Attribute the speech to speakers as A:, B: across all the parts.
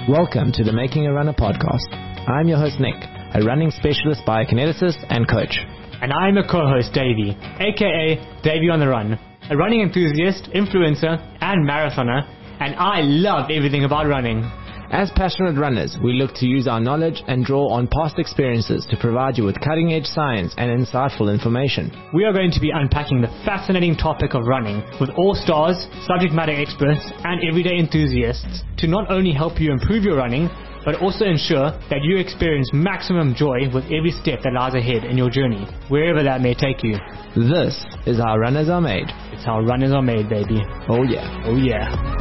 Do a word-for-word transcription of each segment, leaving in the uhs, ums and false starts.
A: Welcome to the Making a Runner podcast. I'm your host Nick, a running specialist biokineticist and coach.
B: And I'm a co-host Davey, aka Davey on the Run, a running enthusiast, influencer, and marathoner, and I love everything about running.
A: As passionate runners, we look to use our knowledge and draw on past experiences to provide you with cutting-edge science and insightful information.
B: We are going to be unpacking the fascinating topic of running with all stars, subject matter experts, and everyday enthusiasts to not only help you improve your running, but also ensure that you experience maximum joy with every step that lies ahead in your journey, wherever that may take you.
A: This is how runners are made.
B: It's how runners are made, baby.
A: Oh yeah.
B: Oh yeah.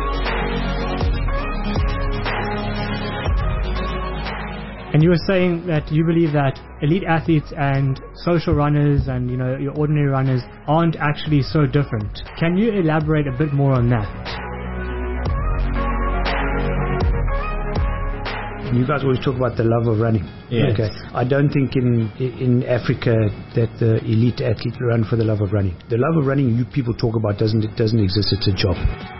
B: And you were saying that you believe that elite athletes and social runners and, you know, your ordinary runners aren't actually so different. Can you elaborate a bit more on that?
C: You guys always talk about the love of running.
B: Yes.
C: Okay. I don't think in in Africa that the elite athletes run for the love of running. The love of running you people talk about doesn't it doesn't exist. It's a job.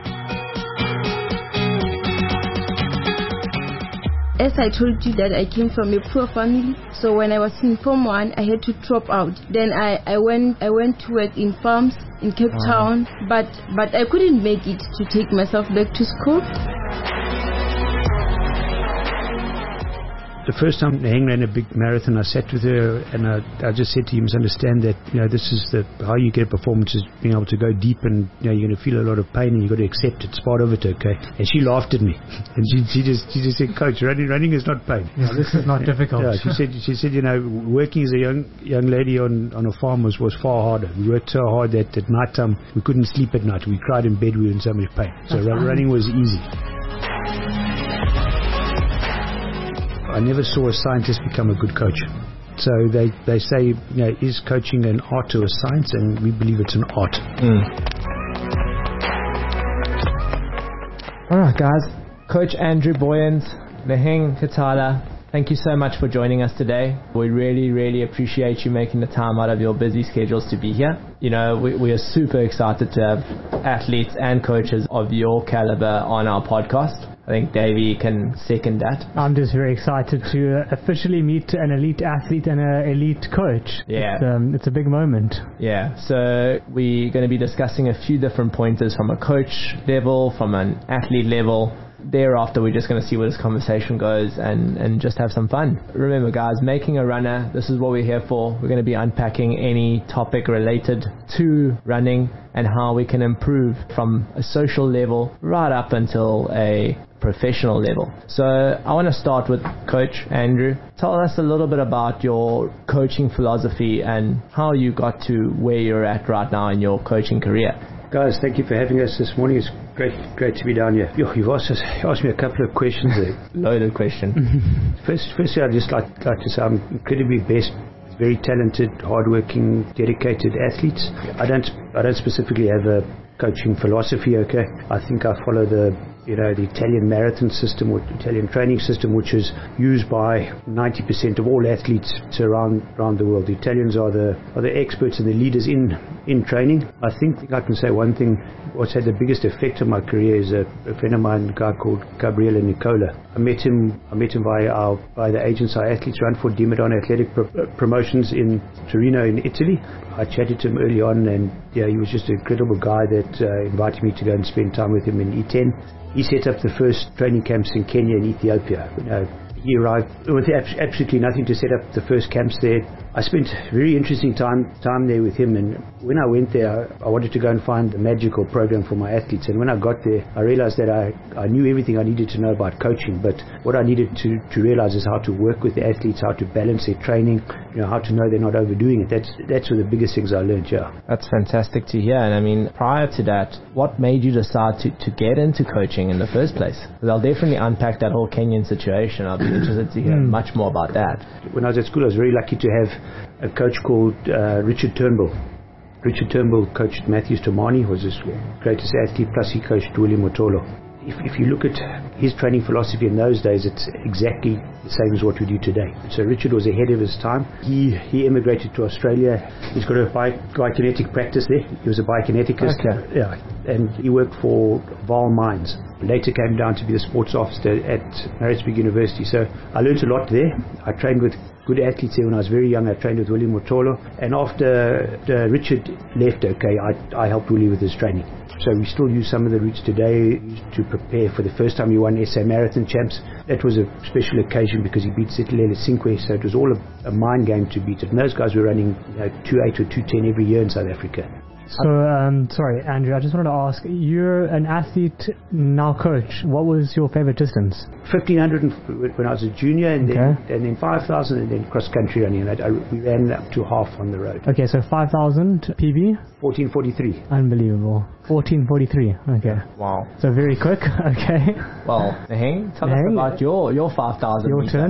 D: As I told you that I came from a poor family, so when I was in Form one, I had to drop out. Then I, I went I went to work in farms in Cape uh-huh. Town, but but I couldn't make it to take myself back to school.
C: The first time Heng ran a big marathon, I sat with her and I, I just said to you, you must understand that, you know, this is the how you get a performance is being able to go deep, and you know you're going to feel a lot of pain and you've got to accept it. It's part of it, okay? And she laughed at me and she, she just she just said, Coach, running running is not pain.
B: Yeah, this is not difficult.
C: Yeah, she said she said you know working as a young young lady on, on a farm was, was far harder. We worked so hard that at night time we couldn't sleep at night. We cried in bed. We were in so much pain. So run, running was easy. I never saw a scientist become a good coach. So they, they say, you know, is coaching an art or a science? And we believe it's an art.
A: Mm. All right, guys. Coach Andrew Boyens, Naheng Katala, thank you so much for joining us today. We really, really appreciate you making the time out of your busy schedules to be here. You know, we, we are super excited to have athletes and coaches of your caliber on our podcast. I think Davey can second that.
B: I'm just very excited to officially meet an elite athlete and an elite coach.
A: Yeah.
B: It's, um, it's a big moment.
A: Yeah. So we're going to be discussing a few different pointers from a coach level, from an athlete level. Thereafter, we're just going to see where this conversation goes and, and just have some fun. Remember, guys, making a runner, this is what we're here for. We're going to be unpacking any topic related to running and how we can improve from a social level right up until a professional level. So I want to start with Coach Andrew. Tell us a little bit about your coaching philosophy and how you got to where you're at right now in your coaching career.
C: Guys, thank you for having us this morning. It's great great to be down here. Yo, you've asked, us, asked me a couple of questions there.
A: Loaded question.
C: First, firstly, I'd just like, like to say I'm incredibly blessed. Very talented, hardworking, dedicated athletes. I don't I don't specifically have a coaching philosophy, okay? I think I follow the you know, the Italian marathon system or Italian training system, which is used by ninety percent of all athletes around around the world. The Italians are the are the experts and the leaders in in training. I think I can say one thing. What's had the biggest effect on my career is a, a friend of mine, a guy called Gabriele Nicola. I met him. I met him via our by the agents our athletes run for Dimedon Athletic Pro, uh, Promotions in Torino, in Italy. I chatted to him early on, and yeah, he was just an incredible guy that uh, invited me to go and spend time with him in E ten. He set up the first training camps in Kenya and Ethiopia. You know, he arrived with absolutely nothing to set up the first camps there. I spent very interesting time time there with him, and when I went there, I, I wanted to go and find a magical program for my athletes. And when I got there, I realized that I, I knew everything I needed to know about coaching, but what I needed to, to realize is how to work with the athletes, how to balance their training, you know, how to know they're not overdoing it. That's that's one of the biggest things I learned, yeah.
A: That's fantastic to hear. And I mean, prior to that, what made you decide to, to get into coaching in the first place? Because I'll definitely unpack that whole Kenyan situation. I'll be interested to hear much more about that.
C: When I was at school, I was very lucky to have a coach called uh, Richard Turnbull. Richard Turnbull coached Matthews Tomani, was his greatest athlete, plus he coached William Motolo. If, if you look at his training philosophy in those days, it's exactly the same as what we do today. So Richard was ahead of his time. He he immigrated to Australia. He's got a bi- biokinetic practice there. He was a biokineticist.
A: Okay.
C: Yeah, and he worked for Vaal Mines. Later came down to be the sports officer at Maritzburg University. So I learned a lot there. I trained with good athletes there when I was very young. I trained with Willie Motolo. And after uh, Richard left, okay, I, I helped Willie with his training. So we still use some of the routes today to prepare for the first time he won S A Marathon Champs. That was a special occasion because he beat Sitilele Cinque, so it was all a, a mind game to beat it. And those guys were running you know, two eight or two ten every year in South Africa.
B: So, um, sorry, Andrew, I just wanted to ask, you're an athlete, now coach. What was your favorite distance?
C: fifteen hundred when I was a junior, and,
B: okay.
C: then, and then five thousand, and then cross-country running. And I, I, we ran up to half on the road.
B: Okay, so five thousand P B?
C: fourteen forty-three.
B: Unbelievable. fourteen forty-three, okay.
A: Wow.
B: So very quick, okay.
A: Well, Neheng, tell
B: Neheng,
A: us about your, your five thousand.
B: Your turn.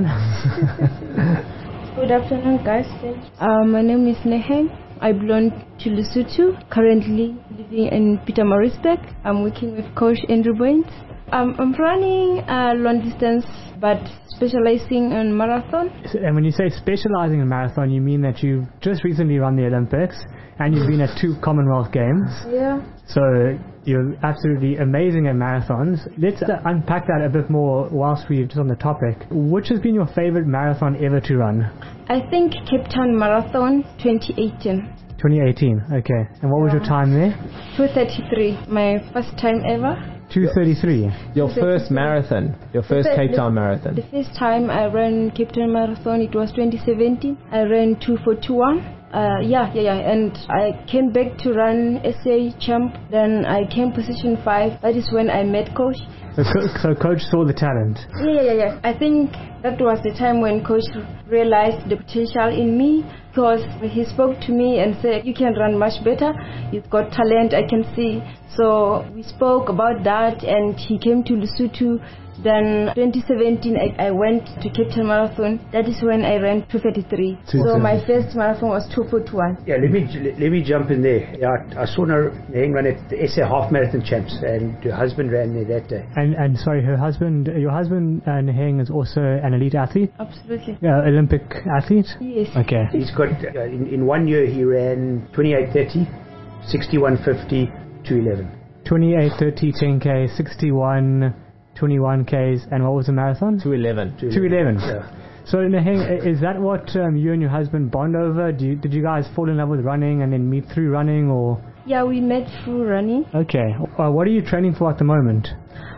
D: Good afternoon, guys. Uh, my name is Neheng. I belong to Lesotho, currently living in Pietermaritzburg. I'm working with Coach Andrew Boyens. Um, I'm running uh, long distance, but specializing in marathon.
B: And when you say specializing in marathon, you mean that you've just recently run the Olympics and you've been at two Commonwealth Games.
D: Yeah.
B: So you're absolutely amazing at marathons. Let's uh, unpack that a bit more whilst we're just on the topic. Which has been your favorite marathon ever to run?
D: I think Cape Town Marathon twenty eighteen.
B: twenty eighteen, okay. And what was your time there?
D: two thirty-three, my first time ever.
B: two thirty-three.
A: Your first marathon, your first Cape Town Marathon.
D: The first time I ran Cape Town Marathon, it was twenty seventeen. I ran two four two one. Uh, yeah, yeah, yeah. And I came back to run S A Champ. Then I came position five. That is when I met Coach.
B: So, so Coach saw the talent.
D: Yeah, yeah, yeah, yeah. I think that was the time when Coach realized the potential in me, because he spoke to me and said, you can run much better. You've got talent, I can see. So we spoke about that, and he came to Lesotho. Then twenty seventeen, I, I went to Cape Town Marathon. That is when I ran two thirty-three. So my first marathon was two forty-one.
C: Yeah, let me let me jump in there. Yeah, I, I saw Neheng run at the S A Half Marathon Champs, and her husband ran there that day.
B: And and sorry, her husband, your husband uh, Neheng is also an elite athlete.
D: Absolutely.
B: Uh, Olympic athlete.
D: Yes.
B: Okay.
C: He's got uh, in in one year he ran twenty-eight thirty, sixty-one fifty, two eleven.
B: twenty-eight thirty, ten K, sixty-one. twenty-one Ks, and what was the marathon?
A: two eleven.
B: two eleven.
C: Yeah.
B: So, Neheng, is that what um, you and your husband bond over? Do you, did you guys fall in love with running and then meet through running, or?
D: Yeah, we met through running.
B: Okay. Uh, what are you training for at the moment?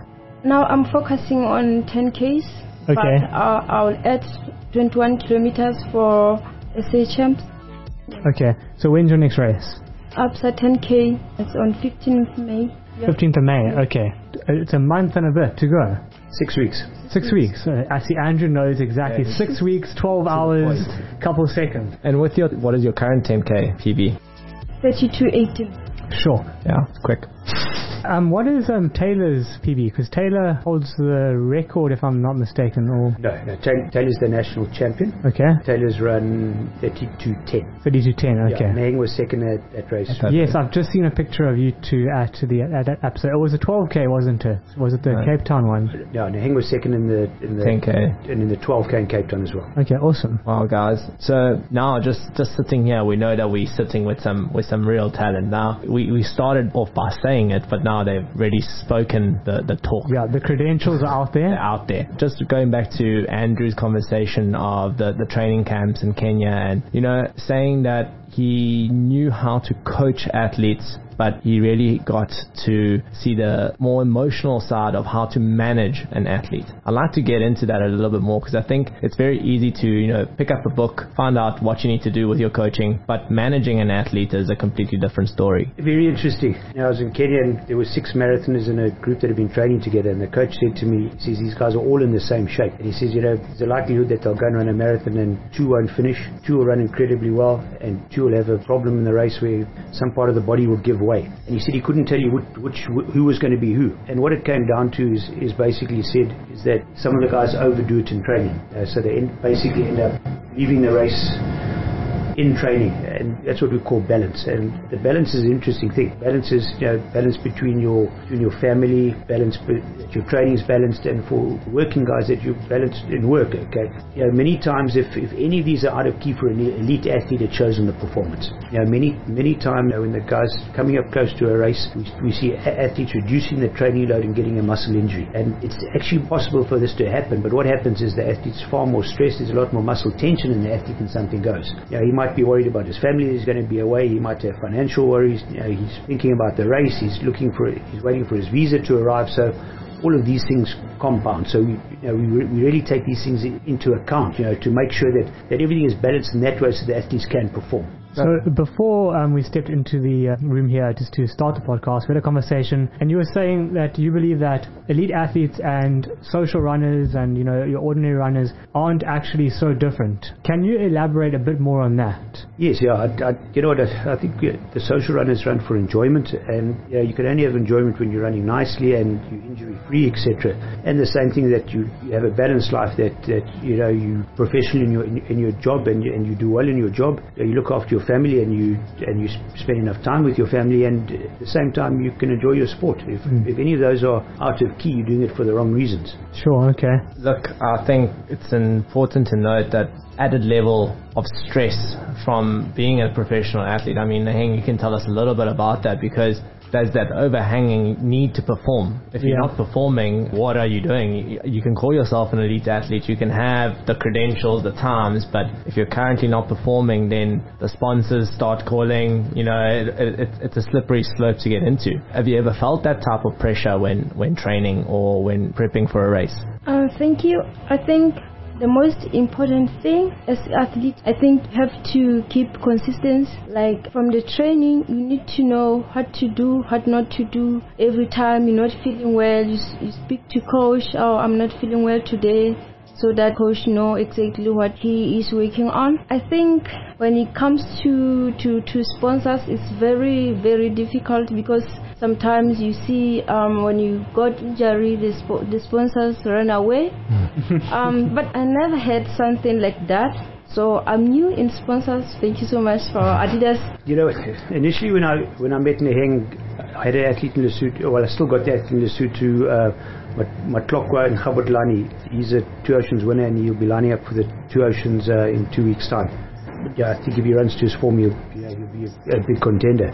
D: Now I'm focusing on ten Ks.
B: Okay.
D: But uh, I'll add twenty-one kilometers for S A Champs.
B: Okay. So when's your next race?
D: Upside ten K. It's on fifteenth of May. Yeah.
B: fifteenth of May, okay. It's a month and a bit to go.
C: Six weeks.
B: Six weeks. Uh, I see Andrew knows exactly. Yeah. Six weeks, twelve hours, couple seconds.
A: And with your, what is your current ten K P B?
D: thirty-two eighteen.
B: Sure.
A: Yeah, it's quick.
B: Um, what is um, Taylor's P B? Because Taylor holds the record, if I'm not mistaken. Or
C: no, no. Taylor, Taylor's the national champion.
B: Okay.
C: Taylor's run thirty-two ten.
B: thirty-two ten. Okay.
C: Yeah, Neheng was second at that race.
A: Okay.
B: Yes, I've just seen a picture of you two at the at that episode. It was a twelve K, wasn't it? Was it the
A: Right.
B: Cape Town one?
C: Yeah, Neheng was second in the in the
A: ten K
C: and in the twelve K in Cape Town as well.
B: Okay, awesome.
A: Wow, guys. So now, just just sitting here, we know that we're sitting with some with some real talent. Now we, we started off by saying it, but now they've really spoken the, the talk.
B: Yeah, the credentials are out there.
A: They're out there. Just going back to Andrew's conversation of the, the training camps in Kenya, and, you know, saying that he knew how to coach athletes, but he really got to see the more emotional side of how to manage an athlete. I'd like to get into that a little bit more, because I think it's very easy to, you know, pick up a book, find out what you need to do with your coaching, but managing an athlete is a completely different story.
C: Very interesting. You know, I was in Kenya, and there were six marathoners in a group that had been training together, and the coach said to me, he says, these guys are all in the same shape. And he says, you know, there's a likelihood that they'll go and run a marathon and two won't finish, two will run incredibly well, and two will have a problem in the race where some part of the body will give way. And he said he couldn't tell you which, which who was going to be who. And what it came down to is, is basically said is that some of the guys overdo it in training. Uh, so they end, basically end up leaving the race in training, and that's what we call balance. And the balance is an interesting thing. Balance is, you know, balance between your between your family, balance be, that your training is balanced, and for working guys that you balanced in work. Okay, you know, many times if, if any of these are out of key for an elite athlete, it shows in the performance. You know, many many times, you know, when the guys coming up close to a race, we, we see athletes reducing the training load and getting a muscle injury, and it's actually possible for this to happen. But what happens is the athlete's far more stressed. There's a lot more muscle tension in the athlete when something goes. You know, he might be worried about his family that he's going to be away. He might have financial worries. You know, he's thinking about the race. He's looking for, he's waiting for his visa to arrive. So all of these things compound. So we, you know, we, re- we really take these things in, into account, you know, to make sure that, that everything is balanced in that way so the athletes can perform.
B: So before um, we stepped into the uh, room here just to start the podcast, we had a conversation, and you were saying that you believe that elite athletes and social runners and, you know, your ordinary runners aren't actually so different. Can you elaborate a bit more on that?
C: Yes, yeah. I, I, you know what? I, I think the social runners run for enjoyment, and you know, you can only have enjoyment when you're running nicely and you're injury-free, et cetera. And the same thing that you, you have a balanced life, that, that you know, you professional in your in, in your job, and you, and you do well in your job. You look after your family, and you and you spend enough time with your family, and at the same time you can enjoy your sport. If, mm. if any of those are out of key, you're doing it for the wrong reasons.
B: Sure, okay.
A: Look, I think it's important to note that added level of stress from being a professional athlete. I mean, Naheng, you can tell us a little bit about that, because there's that overhanging need to perform. If you're yeah. not performing, what are you doing? You can call yourself an elite athlete, you can have the credentials, the times, but if you're currently not performing, then the sponsors start calling. You know, it, it, it's a slippery slope to get into. Have you ever felt that type of pressure when, when training or when prepping for a race?
D: Uh, thank you. I think the most important thing as athletes, I think, have to keep consistency. Like from the training, you need to know what to do, what not to do. Every time you're not feeling well, you, you speak to coach, oh, I'm not feeling well today, so that coach know exactly what he is working on. I think when it comes to, to, to sponsors, it's very, very difficult, because sometimes you see um, when you got injury, the, sp- the sponsors run away. um, but I never had something like that. So I'm new in sponsors. Thank you so much for Adidas.
C: You know, initially when I when I met Naheng, I had an athlete in Lesotho. Well, I still got the athlete in Lesotho. Uh, Matlokwa and Khabotlani. He's a Two Oceans winner, and he'll be lining up for the Two Oceans uh, in two weeks' time. But yeah, I think if he runs to his form, he'll, you know, he'll be a, a big contender.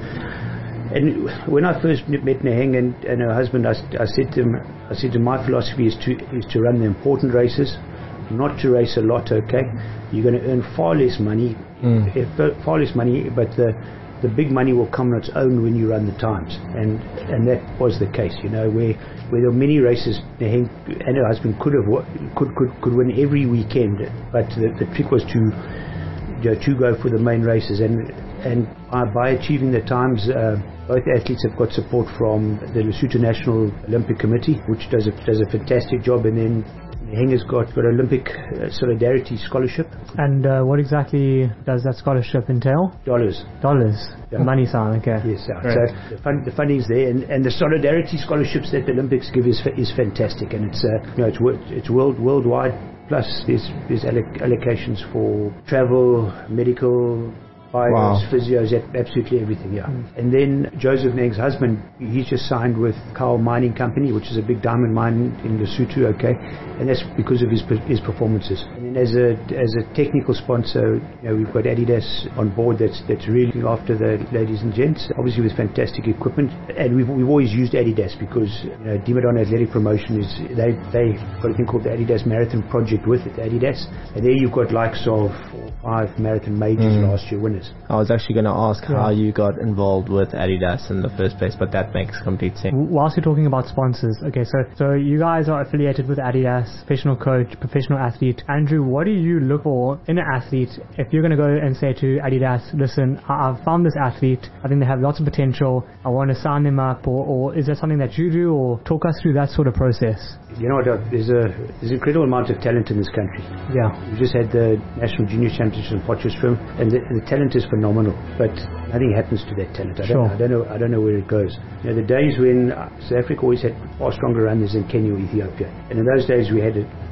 C: And when I first met Naheng and, and her husband, I, I said to him, I said to him, my philosophy is to is to run the important races, not to race a lot. Okay, you're going to earn far less money, mm. far less money, but the the big money will come on its own when you run the times. And and that was the case. You know, where where there were many races, Naheng and her husband could have could could could win every weekend, but the, the trick was to you know, to go for the main races. And and uh, by achieving the times, uh, both athletes have got support from the Lesotho National Olympic Committee, which does a, does a fantastic job. And then Naheng has got, got an Olympic uh, Solidarity Scholarship.
B: And uh, what exactly does that scholarship entail?
C: Dollars.
B: Dollars.
C: Yeah.
B: Money sign, okay.
C: Yes, yeah. So the, fund, the funding is there, and, and the Solidarity Scholarships that the Olympics give is is fantastic, and it's uh, you know it's it's world worldwide. Plus, there's there's alloc- allocations for travel, medical, bios, wow. physios, absolutely everything, yeah. Mm. And then Joseph Naheng's husband, he's just signed with Kyle Mining Company, which is a big diamond mine in Lesotho, okay, and that's because of his his performances. And then as a as a technical sponsor, you know, we've got Adidas on board that's that's really looking after the ladies and gents, obviously with fantastic equipment. And we've we've always used Adidas because you know Dimadon Athletic Promotion is they they got a thing called the Adidas Marathon Project with it, Adidas, and there you've got likes of four, five marathon majors mm. last year winners.
A: I was actually going to ask yeah. how you got involved with Adidas in the first place, but that makes complete sense.
B: Whilst you're talking about sponsors, okay, so so you guys are affiliated with Adidas, professional coach, professional athlete. Andrew, what do you look for in an athlete if you're going to go and say to Adidas, listen, I've found this athlete, I think they have lots of potential, I want to sign them up, or, or is there something that you do, or talk us through that sort of process?
C: You know what, there's a there's an incredible amount of talent in this country.
B: Yeah.
C: We just had the National Junior Championship in Potchefstroom, and the, the talent is phenomenal, but nothing happens to that talent. I don't, sure. I don't know I don't know where it goes. You know, the days when South Africa always had far stronger runners than Kenya or Ethiopia, and in those days we had a,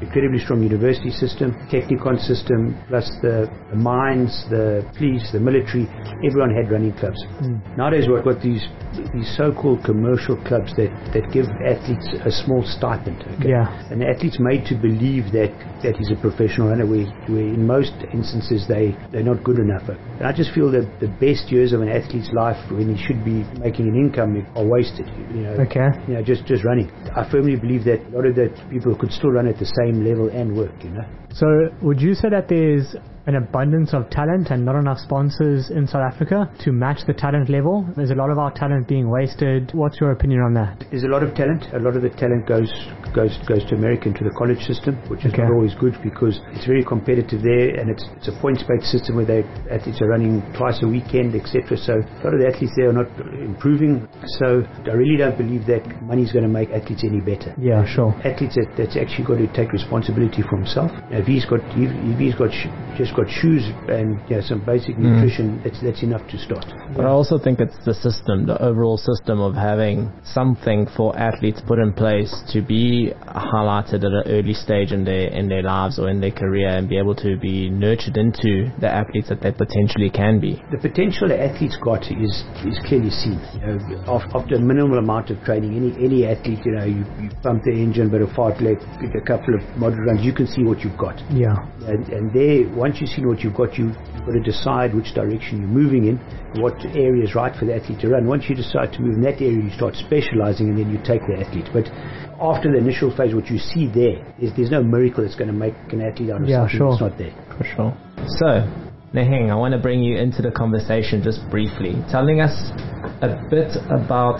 C: incredibly strong university system, Technikon system, plus the, the mines, the police, the military. Everyone had running clubs. Mm. Nowadays, what got these these so-called commercial clubs that, that give athletes a small stipend. Okay?
B: Yeah.
C: And the athlete's made to believe that, that he's a professional runner, where, where in most instances they, they're not good enough. And I just feel that the best years of an athlete's life, when he should be making an income, are wasted. You know,
B: okay.
C: You know, just, just running. I firmly believe that a lot of the people could still run at the same level and work, you know.
B: So would you say that there's an abundance of talent and not enough sponsors in South Africa to match the talent level? There's a lot of our talent being wasted. What's your opinion on that?
C: There's a lot of talent. A lot of the talent goes goes goes to America, into the college system, which is okay. Not always good because it's very competitive there, and it's it's a points-based system where they athletes are running twice a weekend, et cetera. So a lot of the athletes there are not improving. So I really don't believe that money is going to make athletes any better.
B: Yeah, sure.
C: Athletes that, that's actually got to take responsibility for himself. If he's got if, if he's got sh- just got shoes and yeah, some basic mm. nutrition, that's that's enough to start.
A: But I also think it's the system, the overall system of having something for athletes put in place to be highlighted at an early stage in their in their lives or in their career, and be able to be nurtured into the athletes that they potentially can be.
C: The potential the athletes got is is clearly seen. You know, after a minimal amount of training, any any athlete, you know, you, you pump the engine, bit of fartlek, pick a couple of moderate runs, you can see what you've got.
B: Yeah.
C: And, and there, once you've seen what you've got, you, you've got to decide which direction you're moving in, what area is right for the athlete to run. Once you decide to move in that area, you start specializing, and then you take the athlete. But after the initial phase, what you see there, is there's no miracle that's going to make an athlete out of
B: yeah,
C: something
B: sure.
C: that's not there.
A: For sure. So, Neheng, I want to bring you into the conversation just briefly, telling us a bit about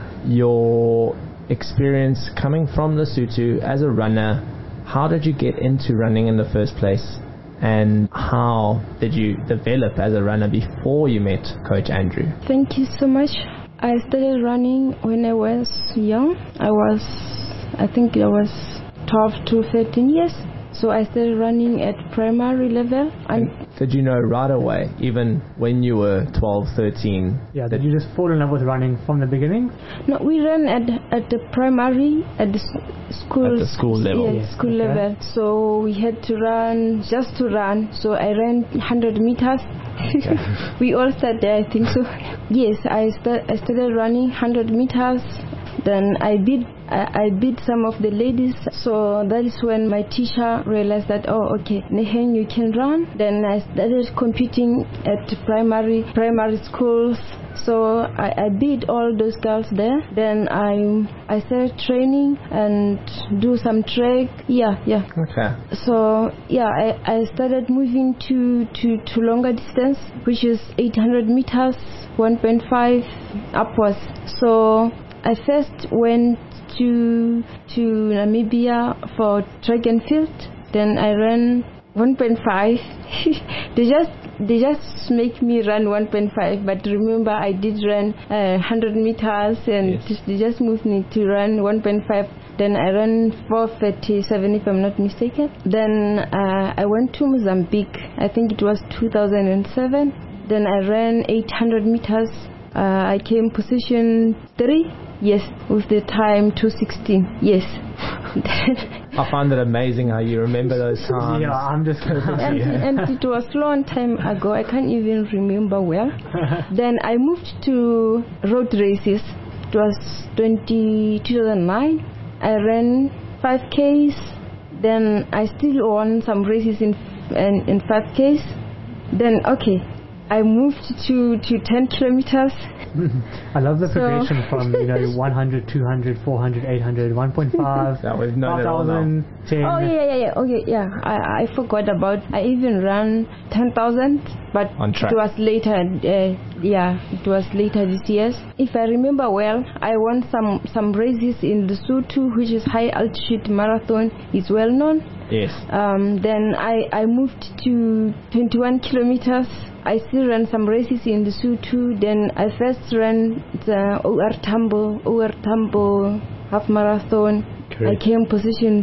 A: your experience coming from Lesotho as a runner. How did you get into running in the first place, and how did you develop as a runner before you met Coach Andrew?
D: Thank you so much. I started running when I was young. I was, I think I was twelve to thirteen years. So I started running at primary level. And
A: did you know right away, even when you were twelve, thirteen?
B: Yeah, did you just fall in love with running from the beginning?
D: No, we ran at at the primary, at the school.
A: At the school level.
D: Yeah,
A: yes.
D: school okay. level. So we had to run, just to run. So I ran one hundred meters. Okay. We all started there, I think so. Yes, I, start, I started running one hundred meters. Then I beat I, I beat some of the ladies. So that is when my teacher realized that, oh, okay, Neheng, you can run. Then I started competing at primary primary schools. So I, I beat all those girls there. Then I I started training and do some track. Yeah, yeah.
A: Okay.
D: So yeah, I, I started moving to, to, to longer distance, which is eight hundred meters, one point five upwards. So I first went to to Namibia for track and field. Then I ran one point five. they just they just make me run one point five. But remember, I did run uh, one hundred meters, and yes. they just moved me to run one point five. Then I ran four thirty-seven, if I'm not mistaken. Then uh, I went to Mozambique. I think it was two thousand seven. Then I ran eight hundred meters. Uh, I came position three. Yes, with the time two sixteen. Yes.
A: I find it amazing how you remember those times.
B: Yeah, I'm just going to
D: and, and it was long time ago. I can't even remember well. Then I moved to road races. It was twenty, two thousand nine. I ran five Ks. Then I still won some races in in, in five Ks. Then okay, I moved to, to ten kilometers.
B: I love the progression so from, you know, one hundred, two hundred, four hundred, eight hundred, one point five,
A: that we've known it all now.
D: ten. Oh, yeah, yeah, yeah. Okay, yeah. I, I forgot about, I even ran ten thousand, but
A: on track.
D: It was later, uh, yeah, it was later this year. If I remember well, I won some, some races in the Lesotho, which is high altitude marathon, is well known.
A: Yes.
D: Um, then I, I moved to twenty-one kilometers. I still ran some races in the Lesotho. Then I first ran the O R Tambo, O R Tambo half marathon.
A: Correct.
D: I came position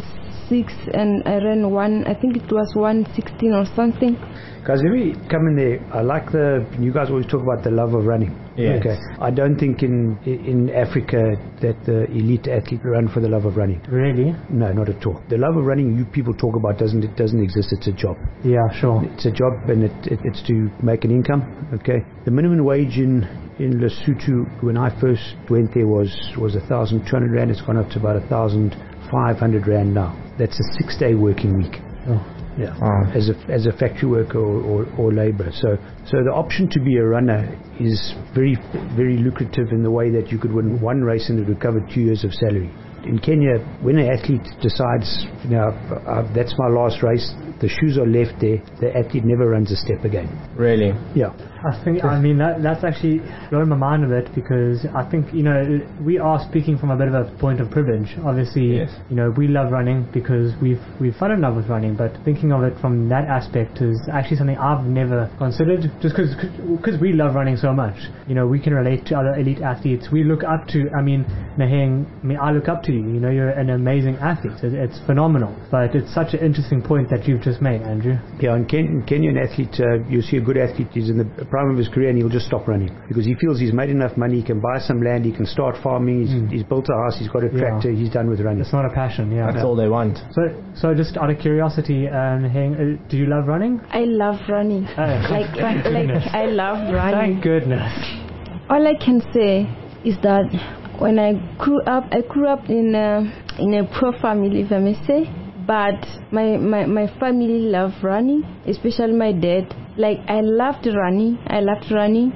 D: six and I ran one, I think it was one sixteen or something.
C: Guys, let me come in there. I like the, you guys always talk about the love of running.
A: Yes.
C: Okay. I don't think in in Africa that the elite athlete run for the love of running.
B: Really?
C: No, not at all. The love of running you people talk about doesn't it doesn't exist. It's a job.
B: Yeah, sure.
C: It's a job, and it, it it's to make an income. Okay. The minimum wage in in Lesotho when I first went there was was a thousand two hundred rand. It's gone up to about a thousand five hundred rand now. That's a six day working week.
B: Oh.
C: Yeah,
A: Wow.
C: as a as a factory worker or, or, or labourer. So so the option to be a runner is very very lucrative in the way that you could win one race and it would cover two years of salary. In Kenya, when an athlete decides, you know, uh, that's my last race, the shoes are left there. The athlete never runs a step again.
A: Really?
C: Yeah.
B: I think, I mean, that, that's actually blowing my mind a bit, because I think, you know, we are speaking from a bit of a point of privilege. Obviously,
A: Yes.
B: you know, we love running because we've we've fell in love with running, but thinking of it from that aspect is actually something I've never considered, just because we love running so much. You know, we can relate to other elite athletes. We look up to, I mean, Naheng, I mean, I look up to you. You know, you're an amazing athlete. It, it's phenomenal. But it's such an interesting point that you've just made, Andrew.
C: Yeah, and Ken, Kenyan athlete, uh, you see a good athlete, he's in the prime of his career and he'll just stop running because he feels he's made enough money, he can buy some land, he can start farming, he's,
B: Mm.
C: he's built a house, he's got a
B: Yeah.
C: tractor, he's done with running.
B: It's not a passion, yeah.
A: That's all they want.
B: So, so just out of curiosity, um, Naheng, uh, do you love running?
D: I love running.
B: Oh,
D: Like,
B: thank
D: like
B: goodness.
D: I love running.
B: Thank goodness.
D: All I can say is that when I grew up, I grew up in a, in a poor family, if I may say. But my, my, my family loved running, especially my dad. Like, I loved running. I loved running.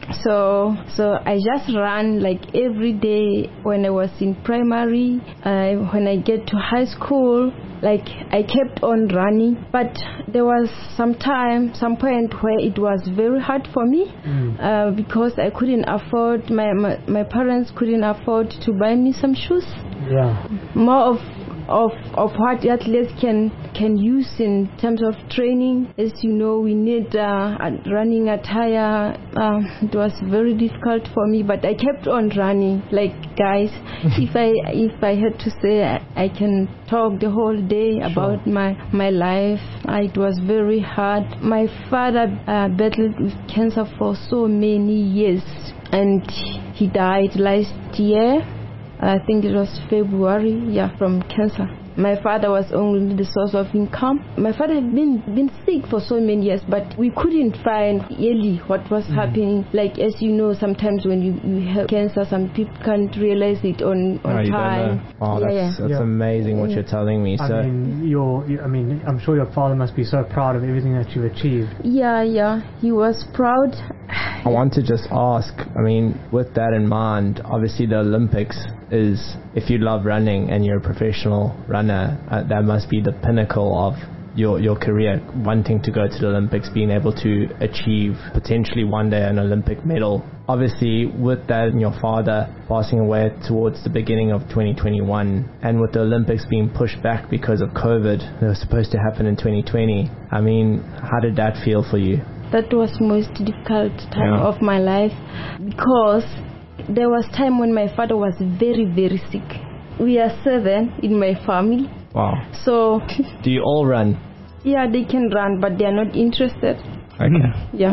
D: So so I just ran like every day when I was in primary. Uh, when I get to high school, like I kept on running. But there was some time, some point where it was very hard for me
B: Mm.
D: uh, because I couldn't afford, my, my, my parents couldn't afford to buy me some shoes.
B: Yeah.
D: More of of of what athletes can can use in terms of training. As you know, we need uh, a running attire. Um, it was very difficult for me, but I kept on running. Like, guys, if I if I had to say, I, I can talk the whole day about my my life. Uh, it was very hard. My father uh, battled with cancer for so many years, and he died last year. I think it was February, yeah, from cancer. My father was only the source of income. My father had been been sick for so many years, but we couldn't find really what was mm. happening. Like, as you know, sometimes when you, you have cancer, some people can't realize it on, on
A: Oh, you
D: time.
A: don't know. Oh,
D: yeah,
A: that's,
D: yeah.
A: that's
B: Yeah.
A: amazing what you're telling me.
B: I
A: So,
B: mean, your, you, I mean, I'm sure your father must be so proud of everything that you've achieved.
D: Yeah, yeah, he was proud.
A: I want to just ask, I mean, with that in mind, obviously the Olympics is, if you love running and you're a professional runner, uh, that must be the pinnacle of your your career, wanting to go to the Olympics, being able to achieve potentially one day an Olympic medal. Obviously, with that and your father passing away towards the beginning of twenty twenty-one, and with the Olympics being pushed back because of COVID, they were supposed to happen in twenty twenty. I mean, how did that feel for you?
D: That was most difficult time
A: Yeah.
D: of my life, because there was time when my father was very, very sick. We are seven in my family.
A: Wow.
D: So,
A: Do you all run?
D: yeah, they can run, but they are not interested.
A: Okay.
D: Yeah.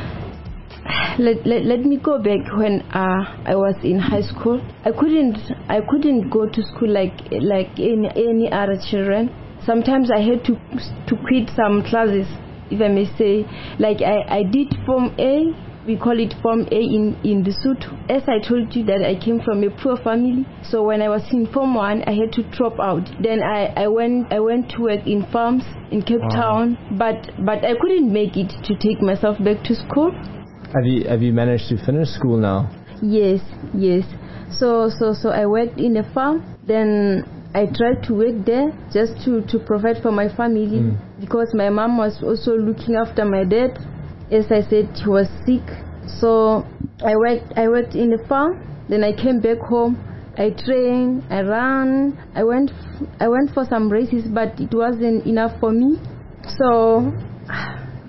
D: Let, let, let me go back when uh, I was in high school. I couldn't I couldn't go to school like like any any other children. Sometimes I had to to quit some classes, if I may say. Like I, I did Form A, we call it Form A in, in Lesotho. As I told you that I came from a poor family, so when I was in Form one, I had to drop out. Then I, I went I went to work in farms in Cape
A: Wow.
D: Town, but but I couldn't make it to take myself back to school.
A: Have you have you managed to finish school now?
D: Yes, yes. So so so I worked in a farm. Then I tried to work there just to, to provide for my family,
A: Mm.
D: because my mom was also looking after my dad. As I said, he was sick. So I worked I worked in the farm. Then I came back home. I trained, I ran, I went I went for some races, but it wasn't enough for me. So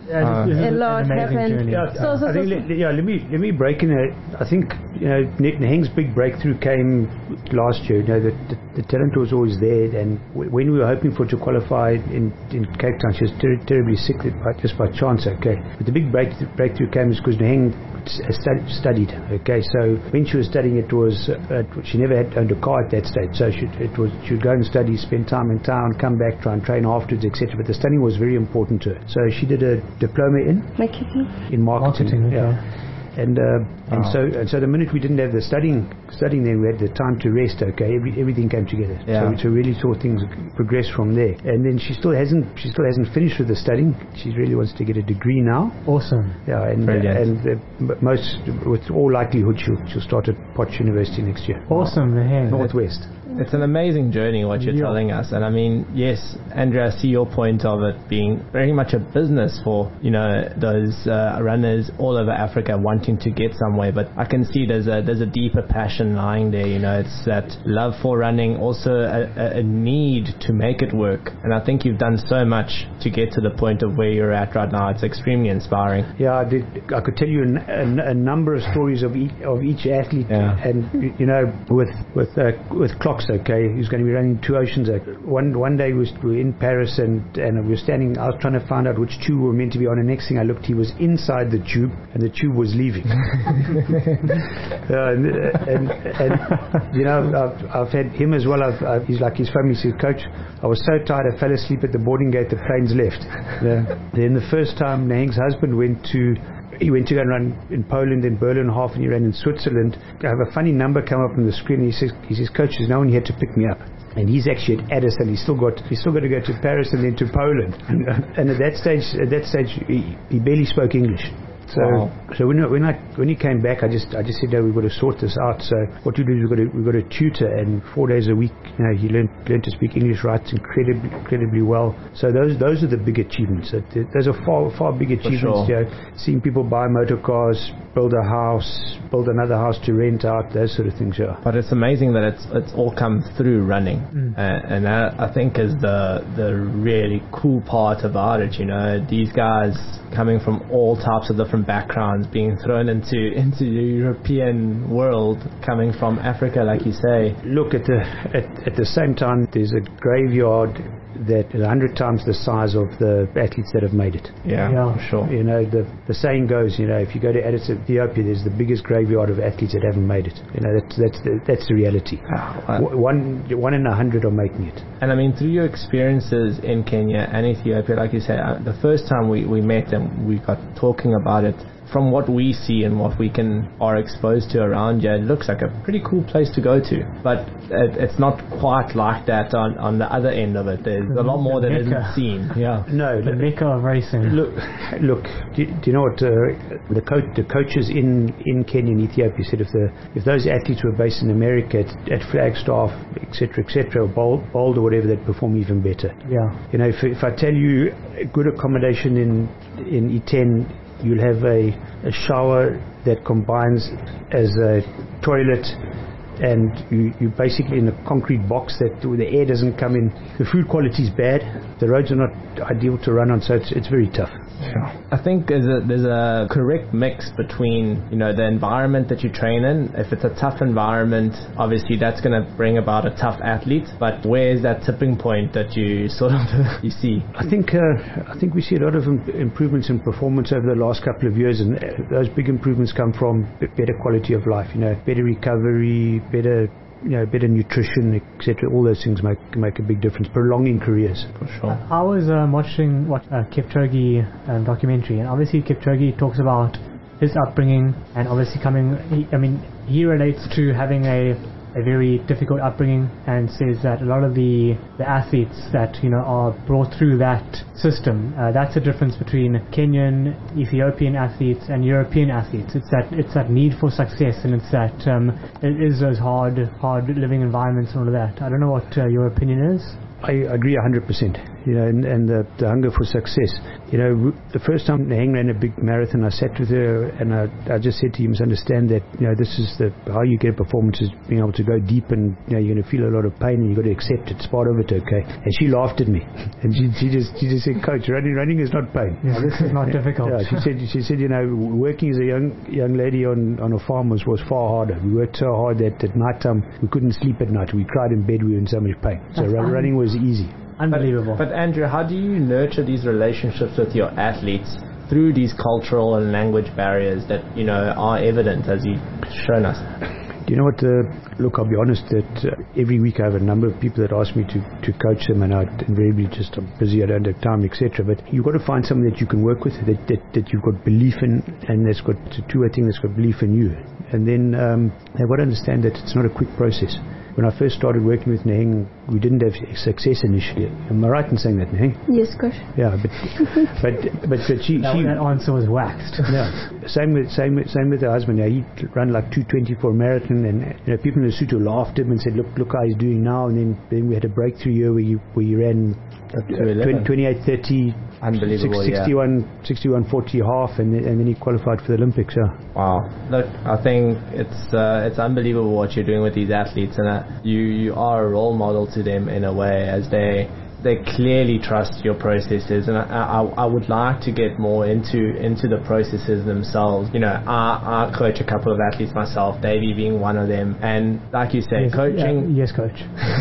B: Uh, this is
D: a lot
B: an amazing
D: happened.
B: journey.
C: Yeah,
D: So- so-
C: I think
D: so-
C: let, yeah, let me let me break in it. I think you know Neheng's big breakthrough came last year. You know the, the, the talent was always there, and w- when we were hoping for to qualify in, in Cape Town, she was ter- terribly sick by, just by chance. Okay, but the big break, breakthrough came because Neheng stu- studied. Okay, so when she was studying, it was uh, she never had owned a car at that stage. So she, it was she would go and study, spend time in town, come back, try and train afterwards, et cetera. But the studying was very important to her. So she did a diploma in
D: Marketing.
C: in marketing.
B: Marketing,
C: yeah.
B: okay.
C: And uh, and
A: Oh.
C: so and so the minute we didn't have the studying studying, then we had the time to rest. Okay, Every, everything came together.
A: Yeah.
C: So, so really saw things progress from there. And then she still hasn't she still hasn't finished with the studying. She really wants to get a degree now.
B: Awesome.
C: Yeah, and
A: Brilliant.
C: and the, m- most with all likelihood she'll she'll start at Potch University next year.
B: Awesome, Neheng.
C: Northwest.
A: It's an amazing journey what you're
B: Yeah.
A: telling us, and I mean, yes, Andrea, I see your point of it being very much a business for you know those uh, runners all over Africa wanting to get somewhere. But I can see there's a there's a deeper passion lying there. You know, it's that love for running, also a, a, a need to make it work. And I think you've done so much to get to the point of where you're at right now. It's extremely inspiring.
C: Yeah, I did. I could tell you a, a, a number of stories of each of each athlete,
A: Yeah.
C: and you know, with with uh, with clocks. Okay, he's going to be running two oceans. One one day we were in Paris, and and we were standing. I was trying to find out which tube we were meant to be on. And next thing I looked, he was inside the tube, and the tube was leaving. uh, and, and and you know, I've I've had him as well. I've, I've he's like his family says, Coach, I was so tired I fell asleep at the boarding gate. The planes left. Yeah. Then the first time Neheng's husband went to. He went to go and run in Poland, in Berlin half, and he ran in Switzerland. I have a funny number come up on the screen. And he says, "He says, Coach, there's no one here to pick me up." And he's actually at Addis, and he's still got he's still got to go to Paris and then to Poland. And, and at that stage, at that stage, he, he barely spoke English. So,
A: Wow.
C: so when I, when I when he came back, I just I just said, no, we've got to sort this out. So what we do is we've got to we've got a tutor, and four days a week, you know, he learned learned to speak English right incredibly incredibly well. So those those are the big achievements. That- Those are far far big achievements.
A: sure.
C: You know, seeing people buy motor cars, build a house, build another house to rent out, those sort of things. Yeah.
A: But it's amazing that it's it's all come through running,
B: Mm.
A: uh, and that I think is the the really cool part about it. You know, these guys coming from all types of different backgrounds, being thrown into into the European world, coming from Africa, like you say.
C: Look at the at, at the same time, there's a graveyard that is a hundred times the size of the athletes that have made it.
A: Yeah,
B: Yeah.
A: for sure.
C: You know, the the saying goes, you know, if you go to Addis, Ethiopia, there's the biggest graveyard of athletes that haven't made it. You know, that's that's the, that's the reality.
A: Wow. Uh,
C: W- One one in a hundred are making it.
A: And I mean, through your experiences in Kenya and Ethiopia, like you said, uh, the first time we, we met and we got talking about it, from what we see and what we can are exposed to around here, it looks like a pretty cool place to go to. But it, it's not quite like that on, on the other end of it. There's a lot more that
B: Mecca.
A: isn't seen. Yeah.
C: No,
B: The mecca of racing.
C: Look, look. Do, do you know what uh, the coach, the coaches in, in Kenya and Ethiopia said? If the if those athletes were based in America at, at Flagstaff, et cetera, et cetera, or Bold, Bold or whatever, they'd perform even better.
B: Yeah.
C: You know, if if I tell you good accommodation in in E ten, you'll have a, a shower that combines as a toilet, and you you basically in a concrete box that the air doesn't come in. The food quality is bad. The roads are not ideal to run on, so it's it's very tough.
A: I think there's a, there's a correct mix between, you know, the environment that you train in. If it's a tough environment, obviously that's going to bring about a tough athlete. But where's that tipping point that you sort of you see?
C: I think uh, I think we see a lot of im- improvements in performance over the last couple of years, and uh, those big improvements come from b- better quality of life. You know, better recovery, better you know, better nutrition, et cetera. All those things make make a big difference, prolonging careers.
A: For sure.
B: I was um, watching what uh, Kipchoge um, documentary, and obviously Kipchoge talks about his upbringing, and obviously coming. He, I mean, he relates to having a a very difficult upbringing, and says that a lot of the the athletes that you know are brought through that system. Uh, that's the difference between Kenyan, Ethiopian athletes and European athletes. It's that it's that need for success, and it's that um, it is those hard hard living environments and all of that. I don't know what uh, your opinion is.
C: I agree one hundred percent. you know, and, and the, the hunger for success. You know, the first time Naheng ran a big marathon, I sat with her and I, I just said to you, you must understand that, you know, this is the how you get a performance is being able to go deep, and, you know, you're going to feel a lot of pain and you've got to accept it. It's part of it, okay? And she laughed at me. And she, she just she just said, Coach, running running is not pain.
B: Yeah, this is not difficult.
C: Yeah, she said, she said, you know, working as a young young lady on, on a farm was, was far harder. We worked so hard that at night time we couldn't sleep at night. We cried in bed, we were in so much pain. So run, running was easy.
B: Unbelievable.
A: But, but Andrew, how do you nurture these relationships with your athletes through these cultural and language barriers that, you know, are evident, as you've shown us?
C: You know what, uh, look, I'll be honest that uh, every week I have a number of people that ask me to, to coach them, and I invariably just, I'm busy, I don't have time, et cetera. But you've got to find someone that you can work with, that, that, that you've got belief in, and that's got a two-way thing, that's got belief in you. And then um, they've got to understand that it's not a quick process. When I first started working with Naheng, we didn't have success initially. Am I right in saying that, Naheng?
D: Yes, Coach.
C: Yeah, but but but, but she,
B: that,
C: she
B: that answer was waxed.
C: Yeah, same with same with, same with her husband. Yeah, he ran like two twenty for a marathon, and you know, people in the Lesotho laughed at him and said, "Look, look how he's doing now." And then, then we had a breakthrough year where he where he ran
A: up to
C: twenty-eight thirty.
A: Unbelievable,
C: sixty-one, yeah. sixty-one forty half, and then, and then he qualified for the Olympics. Yeah.
A: Wow. Look, I think it's uh, it's unbelievable what you're doing with these athletes, and uh, you you are a role model to them in a way, as they they clearly trust your processes, and I, I, I would like to get more into into the processes themselves. You know, I, I coach a couple of athletes myself, Davey being one of them, and like you say,
B: yes,
A: coaching.
B: Yeah, yes, coach.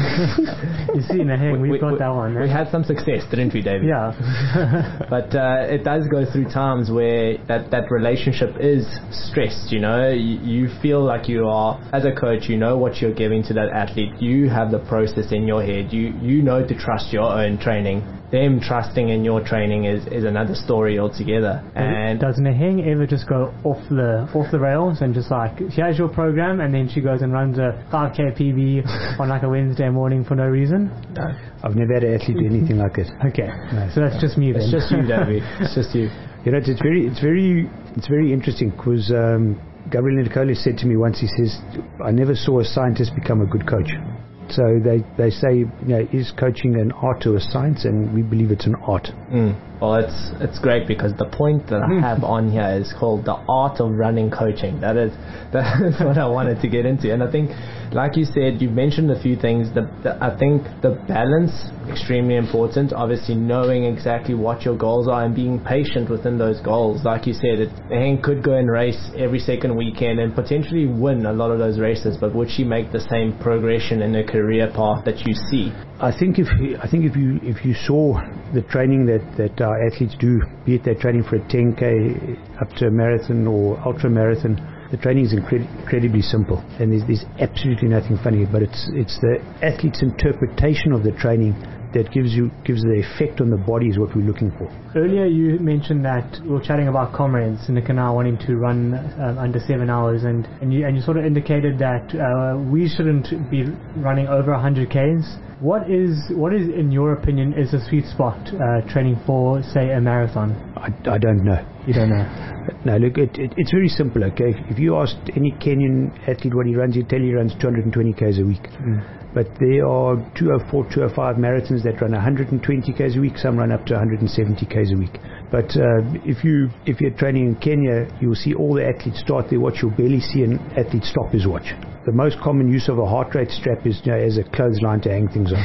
B: You see, Naheng, we've
A: we,
B: got
A: we,
B: that one. Eh?
A: We had some success, didn't we, Davey?
B: Yeah.
A: But uh, it does go through times where that, that relationship is stressed. You know, you, you feel like you are, as a coach, you know what you're giving to that athlete. You have the process in your head. You you know to trust your own training. Them trusting in your training is, is another story altogether. And
B: does Naheng ever just go off the off the rails and just like, here's your program, and then she goes and runs a five K P B on like a Wednesday morning for no reason?
C: No, I've never had an athlete do anything like it.
B: Okay,
C: no.
B: So that's just me then.
A: It's just you, David. It's just you.
C: You know, it's, it's very, it's very, it's very interesting because um, Gabriel Nicola said to me once. He says, "I never saw a scientist become a good coach." So they, they say, you know, is coaching an art or a science? And we believe it's an art.
A: Mm. Well, it's it's great because the point that I have on here is called the art of running coaching. That is that is what I wanted to get into. And I think, like you said, you've mentioned a few things. The, the, I think the balance, extremely important. Obviously, knowing exactly what your goals are and being patient within those goals. Like you said, it, Naheng could go and race every second weekend and potentially win a lot of those races, but would she make the same progression in her career path that you see?
C: I think if I think if you if you saw the training that, that our athletes do, be it they're training for a ten K up to a marathon or ultra marathon, the training is incred- incredibly simple, and there's, there's absolutely nothing funny. But it's it's the athlete's interpretation of the training that gives you gives the effect on the body is what we're looking for.
B: Earlier you mentioned that we were chatting about comrades, Nick and I wanting to run um, under seven hours, and, and you and you sort of indicated that uh, we shouldn't be running over one hundred Ks. What is what is in your opinion is a sweet spot uh, training for, say, a marathon?
C: I, I don't know.
B: You don't know?
C: No, look, it, it, it's very simple, okay? If you ask any Kenyan athlete what he runs, he'll tell you he runs two hundred twenty Ks a week. Mm. But there are two oh four, two oh five marathons that run one hundred twenty Ks a week. Some run up to one hundred seventy Ks a week. But uh, if you if you're training in Kenya, you'll see all the athletes start their watch. You'll barely see an athlete stop his watch. The most common use of a heart rate strap is, you know, as a clothesline to hang things on.